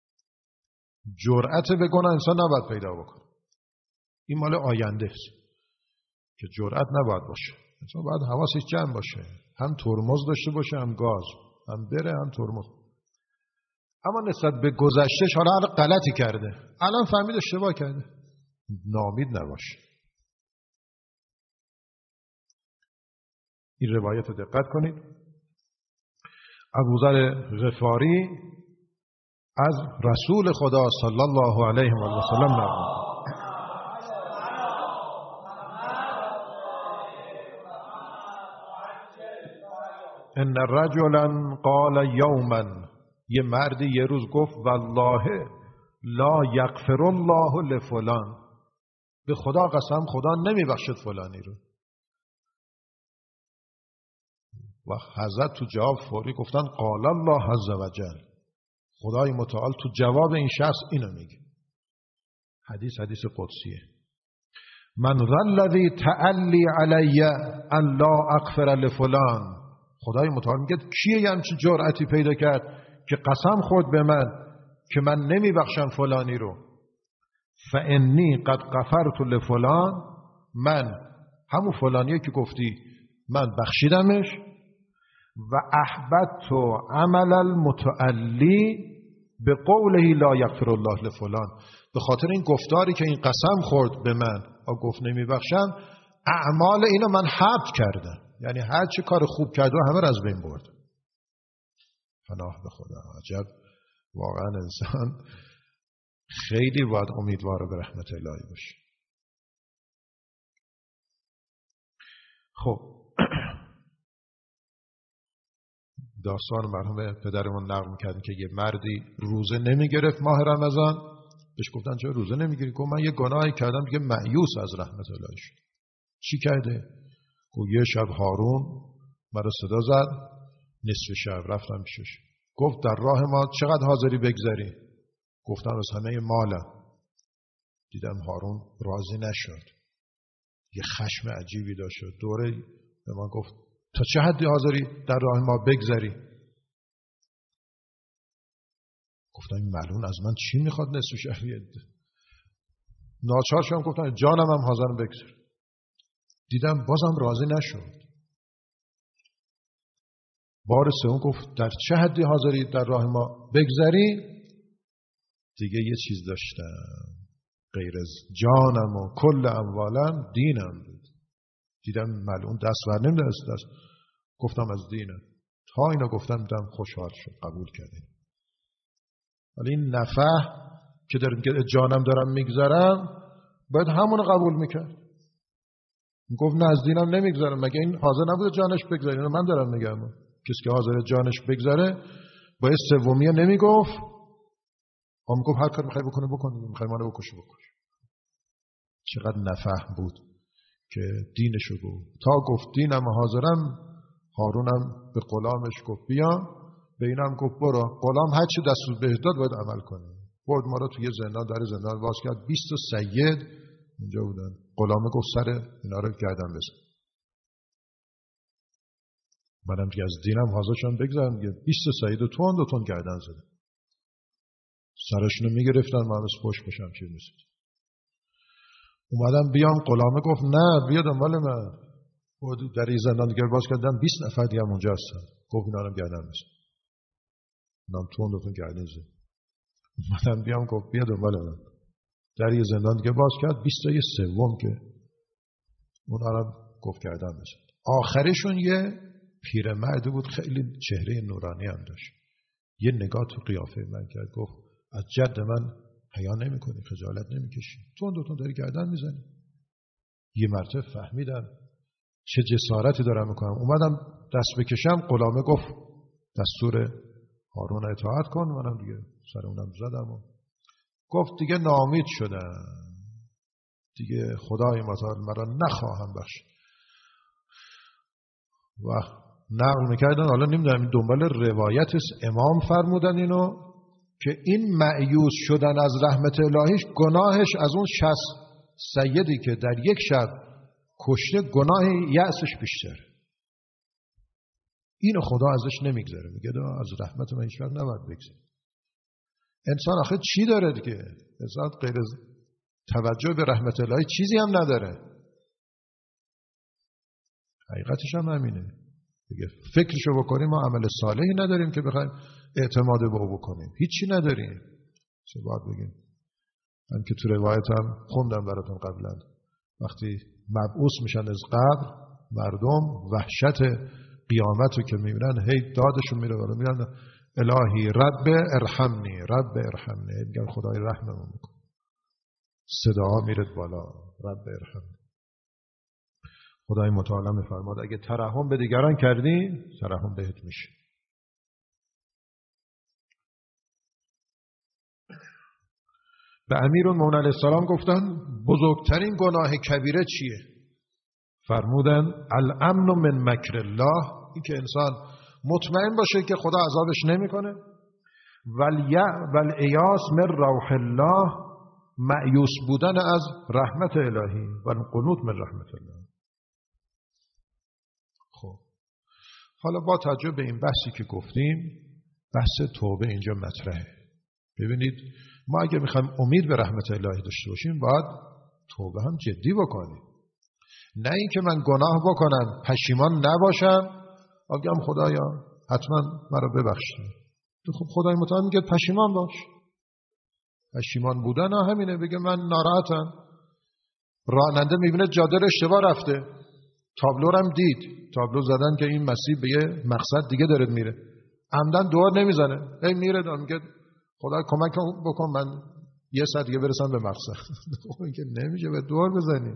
جرأت به گناه انسان نباید پیدا بکنه. این مال آینده است که جرأت نباید باشه. انسان باید حواسش جمع باشه، هم ترمز داشته باشه، هم گاز، هم بره هم ترمز. اما نسبت به گذشتهش حالا غلطی کرده، الان فهمید اشتباه کرده، ناامید نباشه. این روایت رو دقت کنید. ابوذر غفاری از رسول خدا صلی الله علیه و سلم نقل ان رجلا قال یوما، یه مردی یه روز گفت والله لا یغفر الله لفلان، به خدا قسم خدا نمیبخشد فلانی رو. و حضرت تو جواب فوری گفتن قال الله عز وجل، خدای متعال تو جواب این شخص اینو میگه. حدیث قدسیه. من ذا الذی تعلی علی ان لا اغفر لفلان، خدای متعال میگه کیه یه همچین جرأتی پیدا کرد که قسم خورد به من که من نمیبخشم فلانی رو. فانی قد غفرت لفلان، من همون فلانیه که گفتی من بخشیدمش و احبطت عمل المتعلی به قوله لا یغفر الله لفلان، به خاطر این گفتاری که این قسم خورد به من و گفت نمیبخشم، اعمال اینو من حبط کردم، یعنی هر چه کار خوب کرد و همه را از بین برد. پناه به خدا. عجب واقعا انسان خیلی باید امیدوار به رحمت الهی باشه. خب داستان مرحوم پدرمون نقل می‌کردن که یه مردی روزه نمیگرفت ماه رمضان. بهش گفتن چرا روزه نمیگیری؟ گفت من یه گناهی کردم دیگه مایوس از رحمت الهی شد. چی کرده؟ گفت یه شب هارون مرا صدا زد، نصف شب رفتم پیشش، گفت در راه ما چقدر حاضری بگذری؟ گفتم از همه مالم. دیدم هارون راضی نشد، یه خشم عجیبی داشت، دوره به من گفت تا چه حدی حاضری در راه ما بگذری؟ گفتم این ملعون از من چی میخواد؟ نصف شهریه. ناچار شدم گفتم جانم هم حاضرم بگذر. دیدم بازم راضی نشد. بار سوم گفت در چه حدی حاضری در راه ما بگذری؟ دیگه یه چیز داشتم غیر از جانم و کل اموالم، دینم بود. دیدم ملعون دست بر نمی‌داشت. گفتم از دینم. تا اینو گفتم دیدم خوشحال شد، قبول کردیم. ولی این نفح که دارم که جانم دارم میگذرم باید همونو قبول میکرد. گفت نه از دینم نمیگذرم. مگه این حاضر نبوده جانش بگذره؟ اینو من دارم میگم. کسی که حاضر جانش بگذره باید سومیه نمیگفت. هم گفت هر کار میخوای بکنه بکن، میخوای منو بکشه بکش. چقدر نفح بود که دینشو گفت. تا گفت دینم حاضرم، هارونم به غلامش گفت بیا، به اینم گفت برو، غلام هر چی دستور بهش داد باید عمل کنه. برد ما رو توی زندان، در زندان باز کرد. 20 سید اونجا بودن. غلام گفت سر اینا رو گردن بزن. منم که از دینم حاضر شدم بگذارم دیگه. 20 سید و تون گردن زدن. سرشونو میگرفتن، من از پشت بشم چی میشد. اومدم بیام، غلامه گفت نه بیا دنبال من. در این زندان دیگه باز کردن، 20 نفر دیگه هم اونجا هستن. گفت اینا رو گردن بزن. نام تون گردن زد. اومدم بیام، گفت بیا دنبال من. در این زندان دیگه باز کرد، 20 سوم که اونا رو گفت گردن بزن. آخرشون یه پیرمرد بود، خیلی چهره نورانی هم داشت. یه نگاه تو قیافه من کرد، گفت از جد من حیا نمی‌کنی، خجالت نمی‌کشی، تون داری گردن میزنی. یه مرتبه فهمیدم چه جسارتی دارم میکنم. اومدم دست بکشم، غلامه گفت دستور هارون اطاعت کن. منم دیگه سر اونم زدم و گفت دیگه ناامید شدم، دیگه خدای متعال مرا نخواهم بخشید. و نقل میکردن، حالا نمیدونم دنبال روایت امام فرمودن اینو، که این مایوس شدن از رحمت الهیش گناهش از اون 60 سیدی که در یک شب کشته، گناه یأسش بیشتر. اینو خدا ازش نمیگذره، میگه از رحمت من هیچ وقت نباید بگذره. انسان آخه چی داره دیگه؟ انسان غیر از توجه به رحمت الهی چیزی هم نداره. حقیقتش هم همینه دیگه. فکرشو بکنیم، ما عمل صالحی نداریم که بخوایم اعتماد به او بکنیم، هیچی نداریم. چه باید بگیم؟ من که تو روایتم خوندم براتون قبلا، وقتی مبعوث میشن از قبر مردم، وحشت قیامت رو که میبینن، هی دادشون میره بالا، میرن الهی رب ارحمنی، رب ارحمنی، میگن خدای رحممون بکن. صدا میره بالا، رب ارحمنی. خدای متعال میفرماد اگه ترحم به دیگران کردی، ترحم بهت میشه. به امیرالمومنین علیه السلام گفتن بزرگترین گناه کبیره چیه؟ فرمودن الامن من مکر الله، این که انسان مطمئن باشه که خدا عذابش نمیکنه. والایاس من روح الله، مایوس بودن از رحمت الهی. والقنوط من رحمت الله. خب حالا با توجه به این بحثی که گفتیم، بحث توبه اینجا مطرحه. ببینید ما اگر میخوایم امید به رحمت الهی داشته باشیم، باید توبه هم جدی بکنیم. نه این که من گناه بکنم پشیمان نباشم بگم خدایا حتما مرا ببخش. خب خدای متعال میگه پشیمان باش. پشیمان بودن همینه، بگه من ناراحتم. راننده میبینه جاده رو اشتباه رفته، تابلو رو هم دید، تابلو زدن که این مسیر به یه مقصد دیگه داره میره، عمدن دور نمیزنه، هی میره میگه خدا کمک بکن من یه ساعت دیگه برسم به مقصد. خب این که نمیشه به دور بزنی.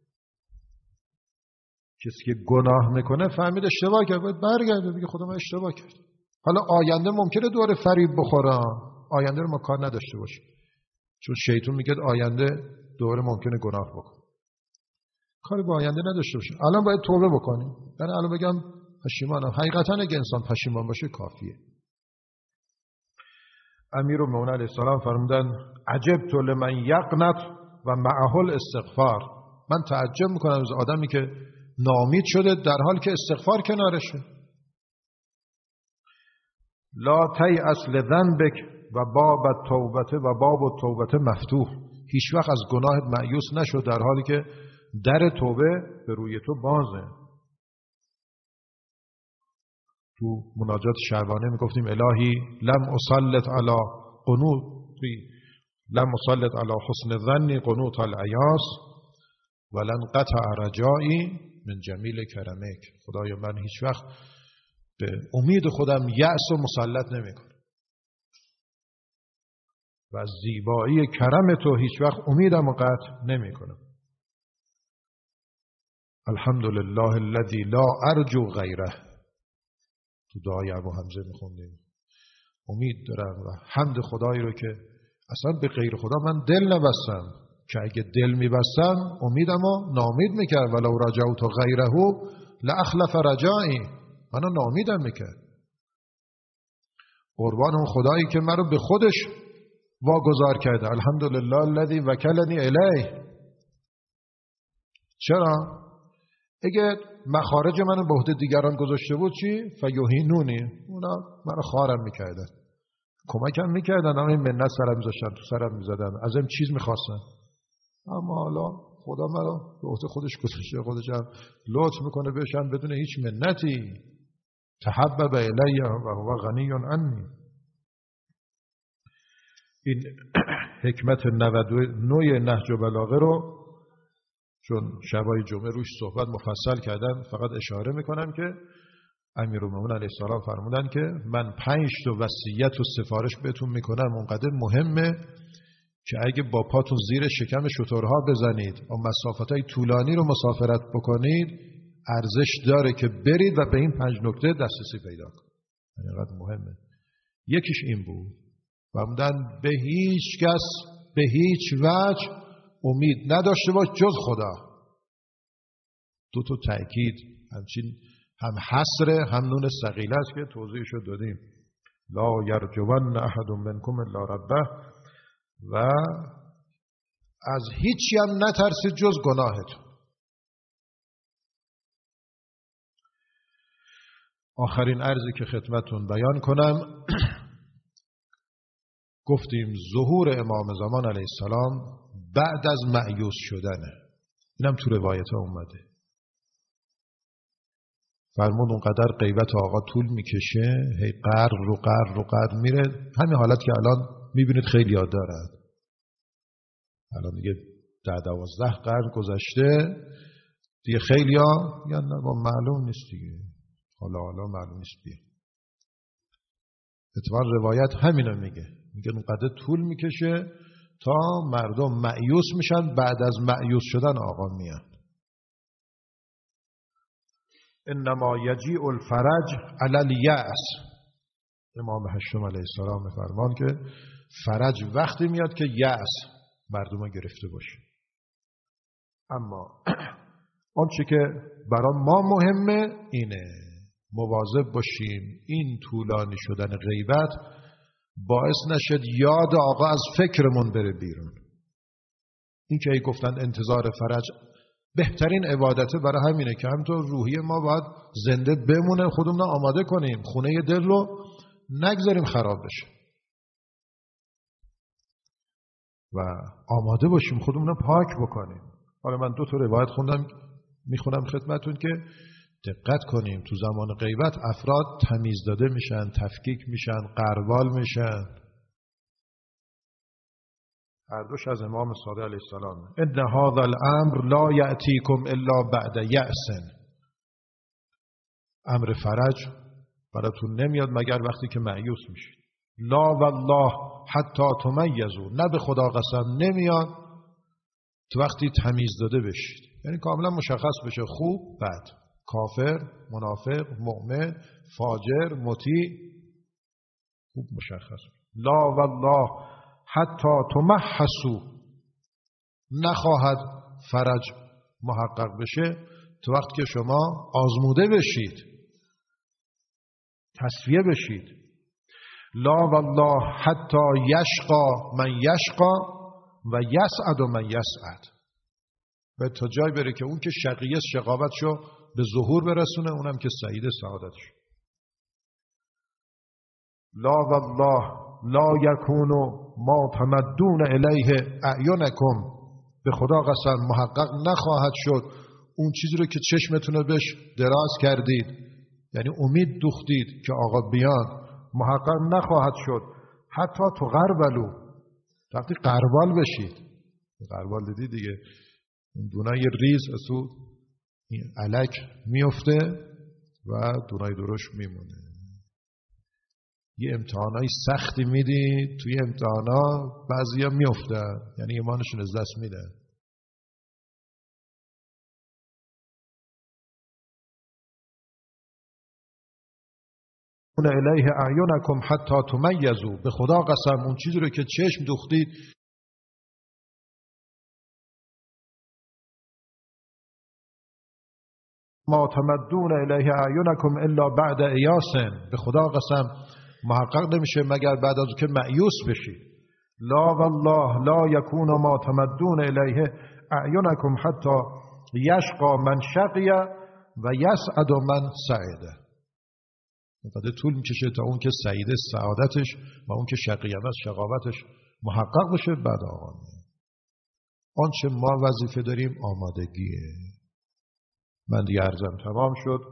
کسی که گناه میکنه فهمید اشتباه کرد، باید برگرده بگه خدا من اشتباه کرد. حالا آینده ممکنه دور فریب بخوره، آینده رو ما کار نداشته باشیم، چون شیطان میگه آینده دوره ممکنه گناه بکنه، کاری با آینده نداشته باشیم. الان باید توبه بکنیم. من الان بگم پشیمانم. حقیقتا اگه انسان پشیمان باشه کافیه. امیرالمومنین علیه السلام فرمودن عجبت لمن یقنط و معه الاستغفار. من تعجب میکنم از آدمی که ناامید شده در حال که استغفار کنارشه. لا تیأس لذنبک و باب التوبه و باب التوبه مفتوح. هیچ وقت از گناهت مایوس نشو در حالی که در توبه به روی تو بازه. تو مناجات شعبانه میگفتیم الهی لم اسلط علی قنوطی لم اسلط علی حسن ظنی قنوط العیاس ولن قطع رجایی من جمیل کرمک. خدایا من هیچ وقت به امید خودم یأس و مسلط نمیکنم و از زیبایی کرم تو هیچ وقت امیدم و قطع نمیکنم. الحمدلله الذی لا ارجو غیره. تو دعای ابو حمزه میخوندیم امید دارم و حمد خدایی رو که اصلا به غیر خدا من دل نبستم، که اگه دل میبستم امیدم رو نامید میکرد. ولو رجوت غیره لاخلف رجایی. منو نامیدم میکرد. قربان اون خدایی که منو به خودش واگذار کرده. الحمدلله الذی وکلنی الیه. چرا؟ اگه مخارج منو به عهده دیگران گذاشته بود چی؟ فیهینونی. اونا منو خارم میکردن، کمکم میکردن، اما این منت سرم میذاشتن، تو سرم میزدن، ازم چیز میخواستن. اما حالا خدا منو به عهده خودش گذاشته، خودش هم لطف میکنه بهشم بدون هیچ منتی. تحبب الیه و هو غنی عنی. این حکمت 99 نهج البلاغه رو چون شبای جمعه روش صحبت مفصل کردن فقط اشاره میکنم که امیرالمومنین علیه السلام فرمودن که من 5 تا وصیت و سفارش بهتون میکنم اونقدر مهمه که اگه با پاتون زیر شکم شترها بزنید و مسافتهای طولانی رو مسافرت بکنید ارزش داره که برید و به این 5 نکته دسترسی پیدا کنید. اینقدر مهمه. یکیش این بود. فرمودن به هیچ کس به هیچ وجه امید نداشته باش جز خدا. 2 تا تأکید، همچین هم حصر هم نون ثقیله است که توضیحشو دادیم. لا یرجون احد منکم الا ربه. و از هیچی هم نترسید جز گناهتون. آخرین عرضی که خدمتون بیان کنم گفتیم ظهور امام زمان علیه السلام بعد از مأیوس شدنه. اینم تو روایت ها اومده. فرمود اونقدر غیبت آقا طول میکشه، هی قرر میره. همین حالت که الان میبینید خیلی یاد دارد. الان دیگه 10-12 قرن گذشته دیگه خیلی ها یا نه با معلوم نیست دیگه، حالا معلوم نیست دیگه. اتفاق روایت همینو میگه اونقدر طول میکشه تا مردم مأیوس میشن، بعد از مأیوس شدن آقا میاد. انما یجیء الفرج علی الیأس. امام هشتم علیه السلام فرمان که فرج وقتی میاد که یأس مردم گرفته باشه. اما آنچه که برای ما مهمه اینه مواظب باشیم این طولانی شدن غیبت باعث نشد یاد آقا از فکرمون بره بیرون. این که گفتن انتظار فرج بهترین عبادته، برای همینه که همینطور روحی ما باید زنده بمونه، خودمون آماده کنیم، خونه دل رو نگذاریم خراب بشه و آماده باشیم خودمون پاک بکنیم. حالا من 2 تا روایت خوندم میخونم خدمتون که دقت کنیم تو زمان غیبت افراد تمیز داده میشن، تفکیک میشن، غربال میشن. هر دوش از امام صادق علیه السلام. ان هذا الامر لا یأتیکم الا بعد یأس. امر فرج براتون نمیاد مگر وقتی که مایوس میشید. لا والله حتی تمیزوا، نه به خدا قسم نمیاد تو وقتی تمیز داده بشید، یعنی کاملا مشخص بشه خوب بد، کافر منافق مؤمن فاجر مطیع، خوب مشخص. لا والله حتی تمحصوا، نخواهد فرج محقق بشه تو وقتی که شما آزموده بشید، تصفیه بشید. لا والله حتی یشقا من یشقا و یسعد من یسعد، و تا جای بره که اون که شقیه شقاوتشو به ظهور برسونه، اونم که سعید سعادتش. لا والله لا یکون ما تمدون الیه اعینکم، به خدا قسم محقق نخواهد شد اون چیزی رو که چشمتون بهش دراز کردید، یعنی امید دوختید که آقا بیان، محقق نخواهد شد حتی تو غربلو، وقتی غربال بشید. غربال دیدی دیگه، اون دونای ریز از تو علک میفته و دونای درشت میمونه. یه امتحانای سختی میدی، توی امتحانا بعضی ها میفتن، یعنی ایمانشون از دست میدن. اون الیه اعینکم حتی تمیزوا، به خدا قسم اون چیزی رو که چشم دوختید ما تمدون الیه اعینکم الا بعد ایاس، به خدا قسم محقق نمیشه مگر بعد از که مایوس بشید. لا والله لا یکون ما تمدون الیه اعینکم حتی یشقا من شقی و یسعد من سعیده. اینقدر طول میکشه تا اون که سعید سعادتش و اون که شقیت شقاوتش محقق بشه. بعد آقا آنچه ما وظیفه داریم آمادگیه. من دیگه عرضم تمام شد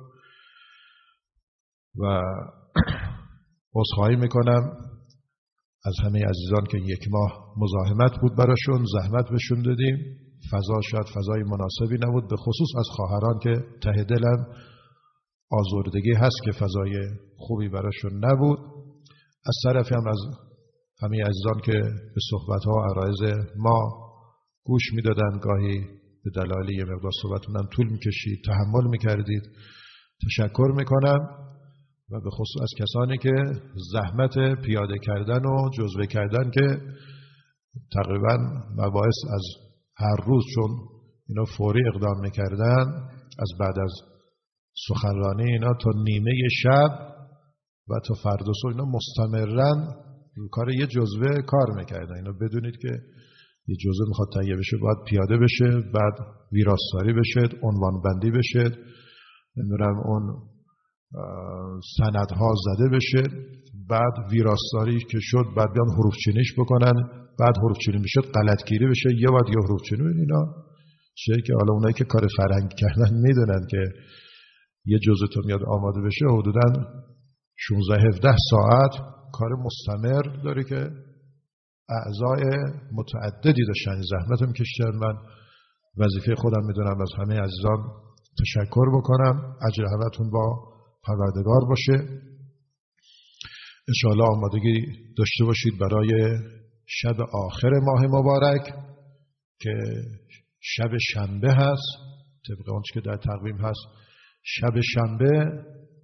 و عذرخواهی میکنم از همه عزیزان که یک ماه مزاحمت بود براشون، زحمت بهشون دادیم، فضا شاید فضای مناسبی نبود، به خصوص از خواهران که ته دلم آزردگی هست که فضای خوبی براشون نبود. از طرفی هم از همه عزیزان که به صحبت‌ها و عرایض ما گوش میدادن، گاهی به دلایل یه مقدار صحبتونم طول میکشید، تحمل میکردید، تشکر میکنم. و به خصوص از کسانی که زحمت پیاده کردن و جزوه کردن که تقریبا مباحث از هر روز چون اینا فوری اقدام میکردن، از بعد از سخنرانی اینا تا نیمه شب و تا فردا صبح اینا مستمرن رو کار یه جزوه کار میکردن. اینا بدونید که یه جزوه میخواد تهیه بشه باید پیاده بشه، بعد ویراستاری بشه، عنوان بندی بشه، نمیدونم اون سندها زده بشه، بعد ویراستاری که شد بعد بیان حروف چینیش بکنن، بعد حروف چینی میشد غلطگیری بشه، یه بعد یه حروف چینی. اینا چیزی که حالا اونایی که کار فرهنگ کردن میدونن که یه جزء تو میاد آماده بشه حدوداً 16-17 ساعت کار مستمر داره که اعضای متعددی داشتن زحمتم کشیدن. من وظیفه خودم میدونم از همه عزیزان تشکر بکنم. اجر همتون با پروردگار باشه. انشاءالله آمادگی داشته باشید برای شب آخر ماه مبارک که شب شنبه هست، طبق آنچه که در تقویم هست. شب شنبه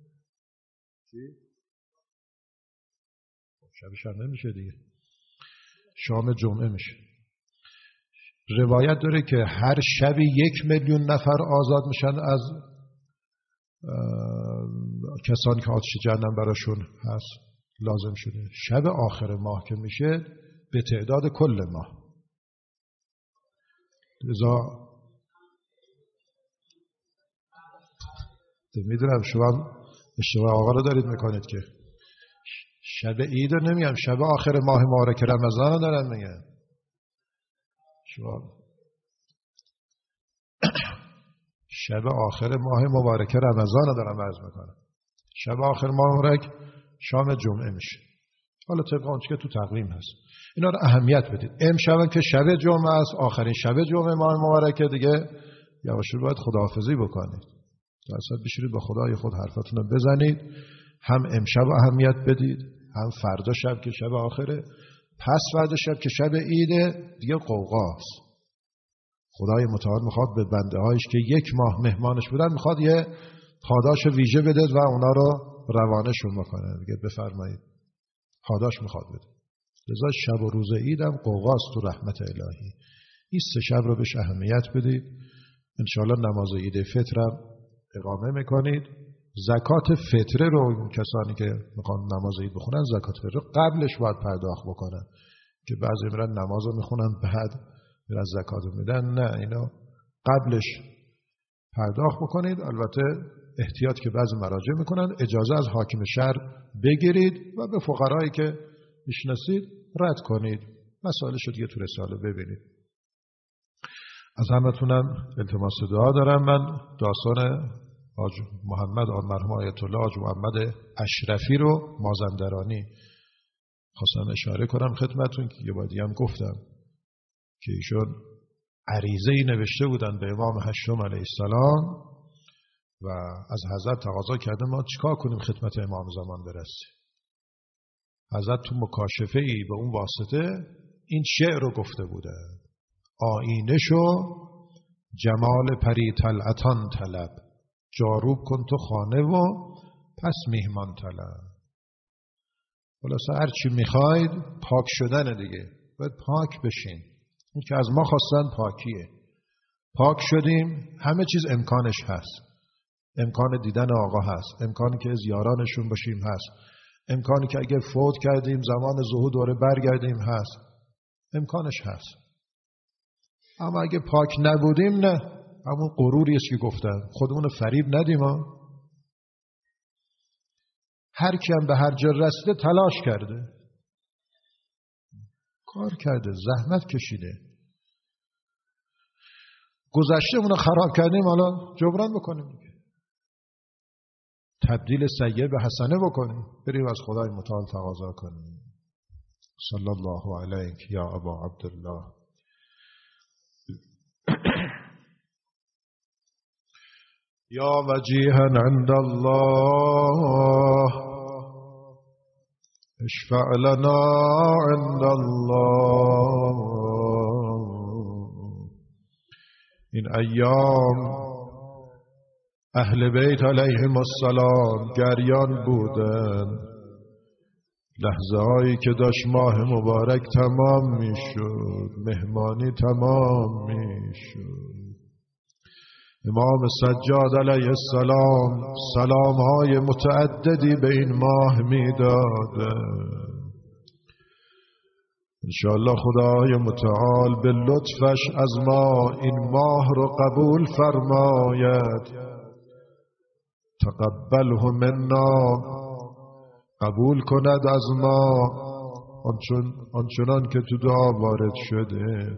شب شنبه میشه دیگه، شام جمعه میشه. روایت داره که هر شبی 1,000,000 نفر آزاد میشن از کسانی که آتش جهنم براشون هست لازم شده. شب آخر ماه که میشه به تعداد کل ماه. لذا میدونم شما اشتباه آقا رو دارید میکنید که شب عید رو نمیگم، شب آخر ماه مبارک رمضان رو دارن میگن. شب آخر ماه مبارک رمضان رو دارم عرض میکنم. شب آخر ماه مبارک شام جمعه میشه. حالا طبق آنچه که تو تقویم هست اینا رو اهمیت بدید. امشب که شب جمعه است، آخرین شب جمعه ماه مبارکه، دیگه یواشکی باید خداحافظی بکنید. درصد بشینید با خدای خود حرفتون رو بزنید. هم امشب اهمیت بدید، هم فردا شب که شب آخره، پس فردا شب که شب عیده دیگه قوقاست. خدای متعال میخواد به بنده هایش که یک ماه مهمانش بودن میخواد یه پاداش ویژه بده و اونا رو روانه‌شون بکنه. دیگه بفرمایید پاداش میخواد بده. لذا شب و روز عید هم قوقاست تو رحمت الهی. این 3 شب رو بهش اهمیت بدید. انشاءالله نماز عید فطر هم اقامه میکنید. زکات فطره رو کسانی که میخوان نماز عید بخونن زکات فطره قبلش باید پرداخت بکنن، که بعضی میرن نماز رو میخونن بعد میرن زکات رو میدن. نه، اینا قبلش پرداخت بکنید. البته احتیاط که بعضی مراجع میکنن اجازه از حاکم شهر بگیرید و به فقرایی که میشناسید رد کنید. مسائلش رو دیگه تو رساله ببینید. از همتونم التماس دعا دارم. من داستان حاج محمد مرحوم آیت الله حاج محمد اشرفی رو مازندرانی خواستم اشاره کنم خدمتون که یه بادی هم گفتم که ایشون عریضه‌ای نوشته بودن به امام هشتم علیه السلام و از حضرت تقاضا کرده ما چیکار کنیم خدمت امام زمان برسیم. حضرت تو مکاشفه‌ای به اون واسطه این شعر رو گفته بودن: آینه شو جمال پری طلعتان طلب، جاروب کن تو خانه و پس میهمان طلب. خلاصه هر چی میخواید پاک شدن دیگه، باید پاک بشین. این که از ما خواستن پاکیه. پاک شدیم همه چیز امکانش هست. امکان دیدن آقا هست، امکانی که زیارانشون باشیم هست، امکانی که اگه فوت کردیم زمان ظهور دوره برگردیم هست، امکانش هست. اما اگه پاک نبودیم نه، همون غروری است که گفتم، خودمون فریب ندیم ها. هر کی هم به هر جا رسیده تلاش کرده، کار کرده، زحمت کشیده. گذشته اونو خراب کردیم، حالا جبران بکنیم دیگه. تبدیل سیئه به حسنه بکنیم، بریم از خدای متعال تقاضا کنیم. صلی الله علیک یا ابا عبدالله. یا وجیها عند الله اشفع لنا عند الله. این ایام اهل بیت علیهم السلام گریان بودن، لحظه هایی که داشت ماه مبارک تمام می شد، مهمانی تمام می شد. امام سجاد علیه السلام سلام های متعددی به این ماه می داده. انشاءالله خدای متعال به لطفش از ما این ماه رو قبول فرماید. تقبله منا، قبول کند از ما آنچنان که تو دعا وارد شده.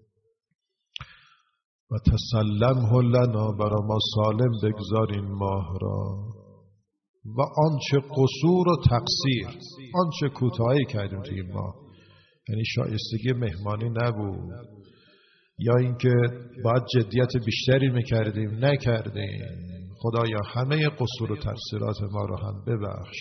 و تسلمه لنا، برا ما سالم بگذار این ماه را. و آنچه قصور و تقصیر، آنچه کوتاهی کردیم تو این ماه، یعنی شایستگی مهمانی نبود یا اینکه باید جدیت بیشتری میکردیم نکردیم، خدایا همه قصور و تقصیرات ما رو هم ببخش.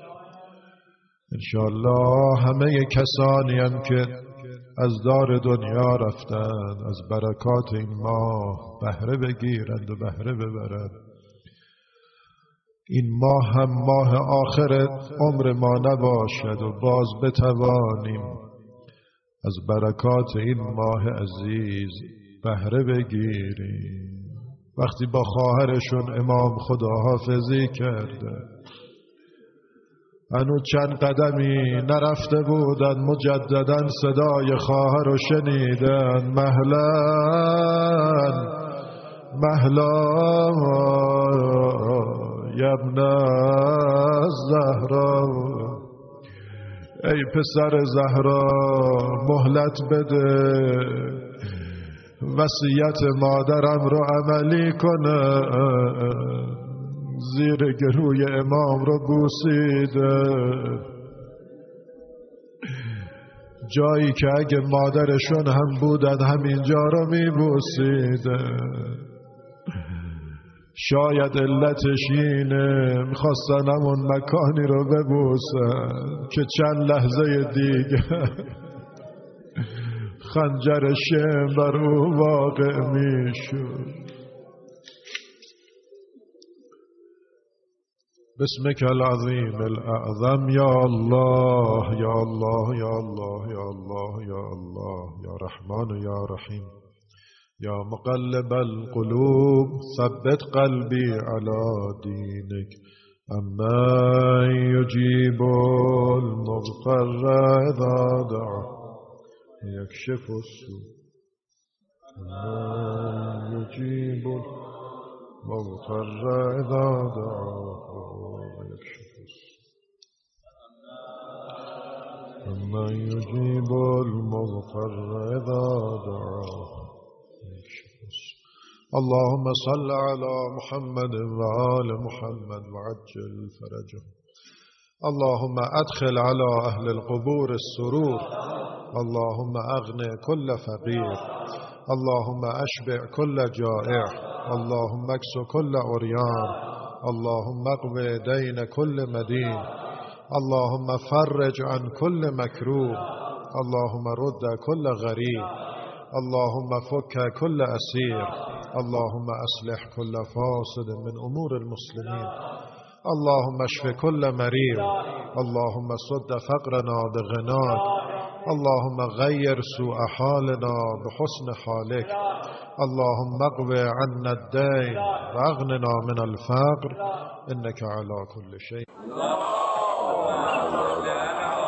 انشاءالله همه کسانی هم که از دار دنیا رفتن از برکات این ماه بهره بگیرند و بهره ببرند. این ماه هم ماه آخر عمر ما نباشد و باز بتوانیم از برکات این ماه عزیز بهره بگیریم. وقتی با خواهرشون امام خداحافظی کرده، هنوز چند قدمی نرفته بودن، مجددا صدای خواهر رو شنیدن: مهلا مهلا ابن زهرا، ای پسر زهرا مهلت بده، وصیت مادرم رو عملی کنه، زیر گلوی امام رو بوسیده، جایی که اگه مادرشون هم بودن همینجا رو میبوسیده. شاید علتش اینه میخواستن همون مکانی رو ببوسن که چند لحظه دیگه خنجر شم بر او واقع میشد. بسمك العظيم الأعظم يا الله يا الله يا الله يا الله يا الله يا رحمن يا رحيم يا مقلب القلوب ثبت قلبي على دينك. أما يجيب المضطر إذا دعا يكشف السوء. أما يجيب المضطر إذا دعا يكشف السوء. أما يجيب المضطر إذا دعا. اللهم صل على محمد وآل محمد وعجل فرجهم. اللهم أدخل على أهل القبور السرور. اللهم أغني كل فقير. اللهم أشبع كل جائع. اللهم اكس كل عريان. اللهم اقضي دين كل مدين. اللهم فرج عن كل مكروه. اللهم رد كل غريب. اللهم فك كل أسير. اللهم أصلح كل فاسد من أمور المسلمين. اللهم اشف كل مريض. اللهم سد فقرنا بغناك. اللهم غير سوء حالنا بحسن حالك. اللهم اقض عنا الدين واغننا من الفقر إنك على كل شيء.